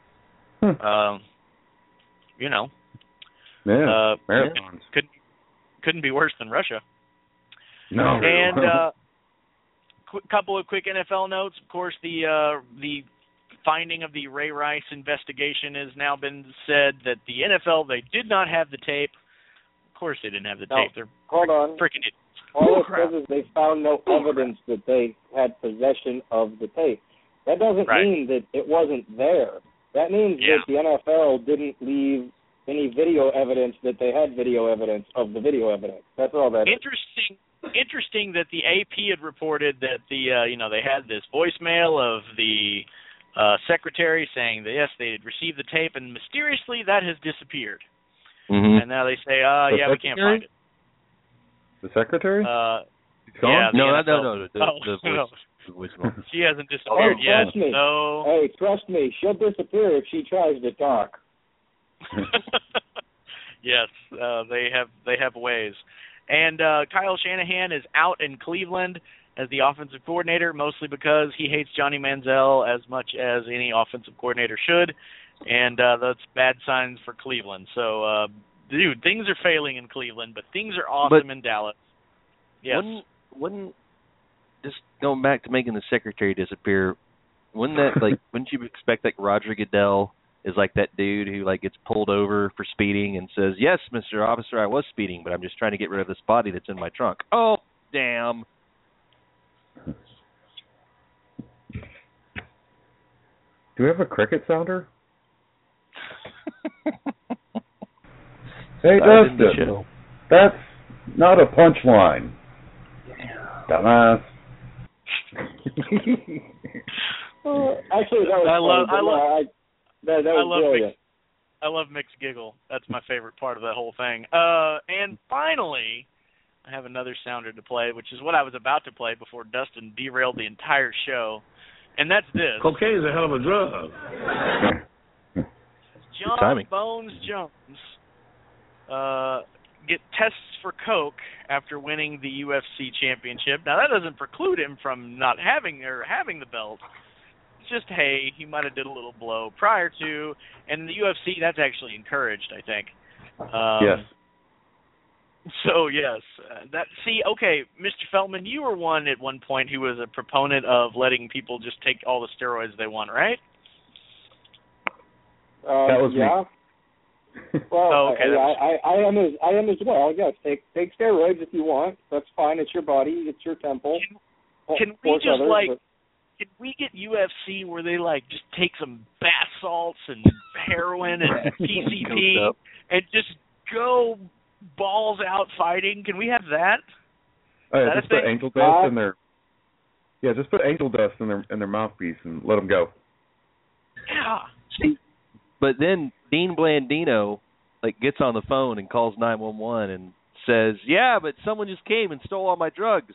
Yeah, marathons. Couldn't be worse than Russia. No. And couple of quick NFL notes. Of course, the finding of the Ray Rice investigation has now been said that the NFL, they did not have the tape. Of course they didn't have the tape. They're hold on. Freaking idiots. All it says is they found no evidence that they had possession of the tape. That doesn't mean that it wasn't there. That means that the NFL didn't leave any video evidence that they had video evidence of the video evidence. That's all that is. Interesting that the AP had reported that they had this voicemail of the secretary saying that yes, they had received the tape, and mysteriously that has disappeared. Mm-hmm. And now they say, we can't find it. The secretary? No. The voicemail. She hasn't disappeared yet. Trust me. No. Hey, trust me, she'll disappear if she tries to talk. Yes, they have ways. And Kyle Shanahan is out in Cleveland as the offensive coordinator, mostly because he hates Johnny Manziel as much as any offensive coordinator should, and that's bad signs for Cleveland. So, dude, things are failing in Cleveland, but things are awesome in Dallas. Yes. Wouldn't just going back to making the secretary disappear, wouldn't you expect Roger Goodell is like that dude who gets pulled over for speeding and says, yes, Mr. Officer, I was speeding, but I'm just trying to get rid of this body that's in my trunk. Oh, damn. Do we have a cricket sounder? Hey, Dustin, that's not a punchline. Dumbass. Actually, that was that was brilliant. I love Mick's giggle. That's my favorite part of that whole thing. And finally, I have another sounder to play, which is what I was about to play before Dustin derailed the entire show. And that's this. Cocaine is a hell of a drug. John Bones Jones get tests for coke after winning the UFC championship. Now, that doesn't preclude him from not having the belt. It's just, hey, he might have did a little blow prior to. And in the UFC, that's actually encouraged, I think. Yes. So, yes. Okay, Mr. Feldman, you were one at one point who was a proponent of letting people just take all the steroids they want, right? That was me. Well, okay, I am as well. Yes, take steroids if you want. That's fine. It's your body. It's your temple. Can we just can we get UFC where they just take some bath salts and heroin and PCP and just go balls out fighting? Can we have that? Oh, yeah, just put angel dust in their. Yeah, just put angel dust in their mouthpiece and let them go. Yeah. See, but then Dean Blandino gets on the phone and calls 911 and says, "Yeah, but someone just came and stole all my drugs."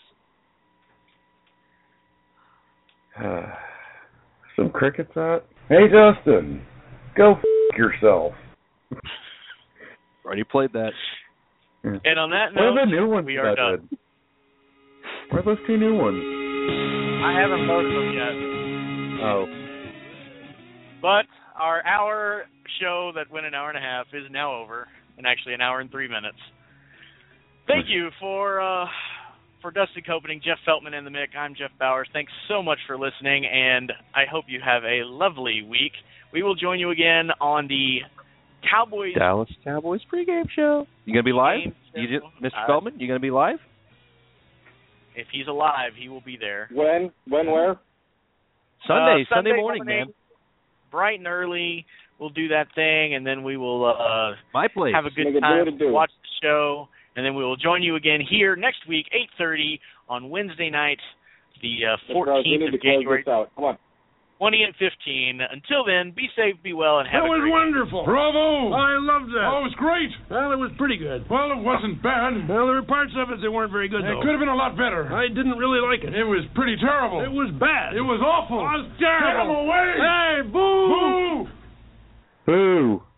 Some crickets out. Hey, Justin, go yourself. Already played that. Yeah. And on that What note, are the new ones we are done. Where are those 2 new ones? I haven't loaded them yet. Oh. But our hour show that went an hour and a half is now over, and actually an hour and 3 minutes. Thank you for Dusty Copening, Jeff Feltman, and the Mick. I'm Jeff Bowers. Thanks so much for listening, and I hope you have a lovely week. We will join you again on the Dallas Cowboys pregame show. You gonna be live? Mr. Feldman, you gonna be live? If he's alive, he will be there. When, where? Sunday morning, man. Bright and early, we'll do that thing, and then we will my place. Have a good time, watch the show, and then we will join you again here next week, 8:30 on Wednesday night, the 14th of January. Come on. 20 and 15. Until then, be safe, be well, and have a great That was wonderful. Bravo. I loved that. Oh, it was great. Well, it was pretty good. Well, it wasn't bad. Well, there were parts of it that weren't very good, It though. could have been a lot better. I didn't really like it. It was pretty terrible. It was bad. It was awful. It was terrible. Get him away. Hey, boo! Boo! Boo!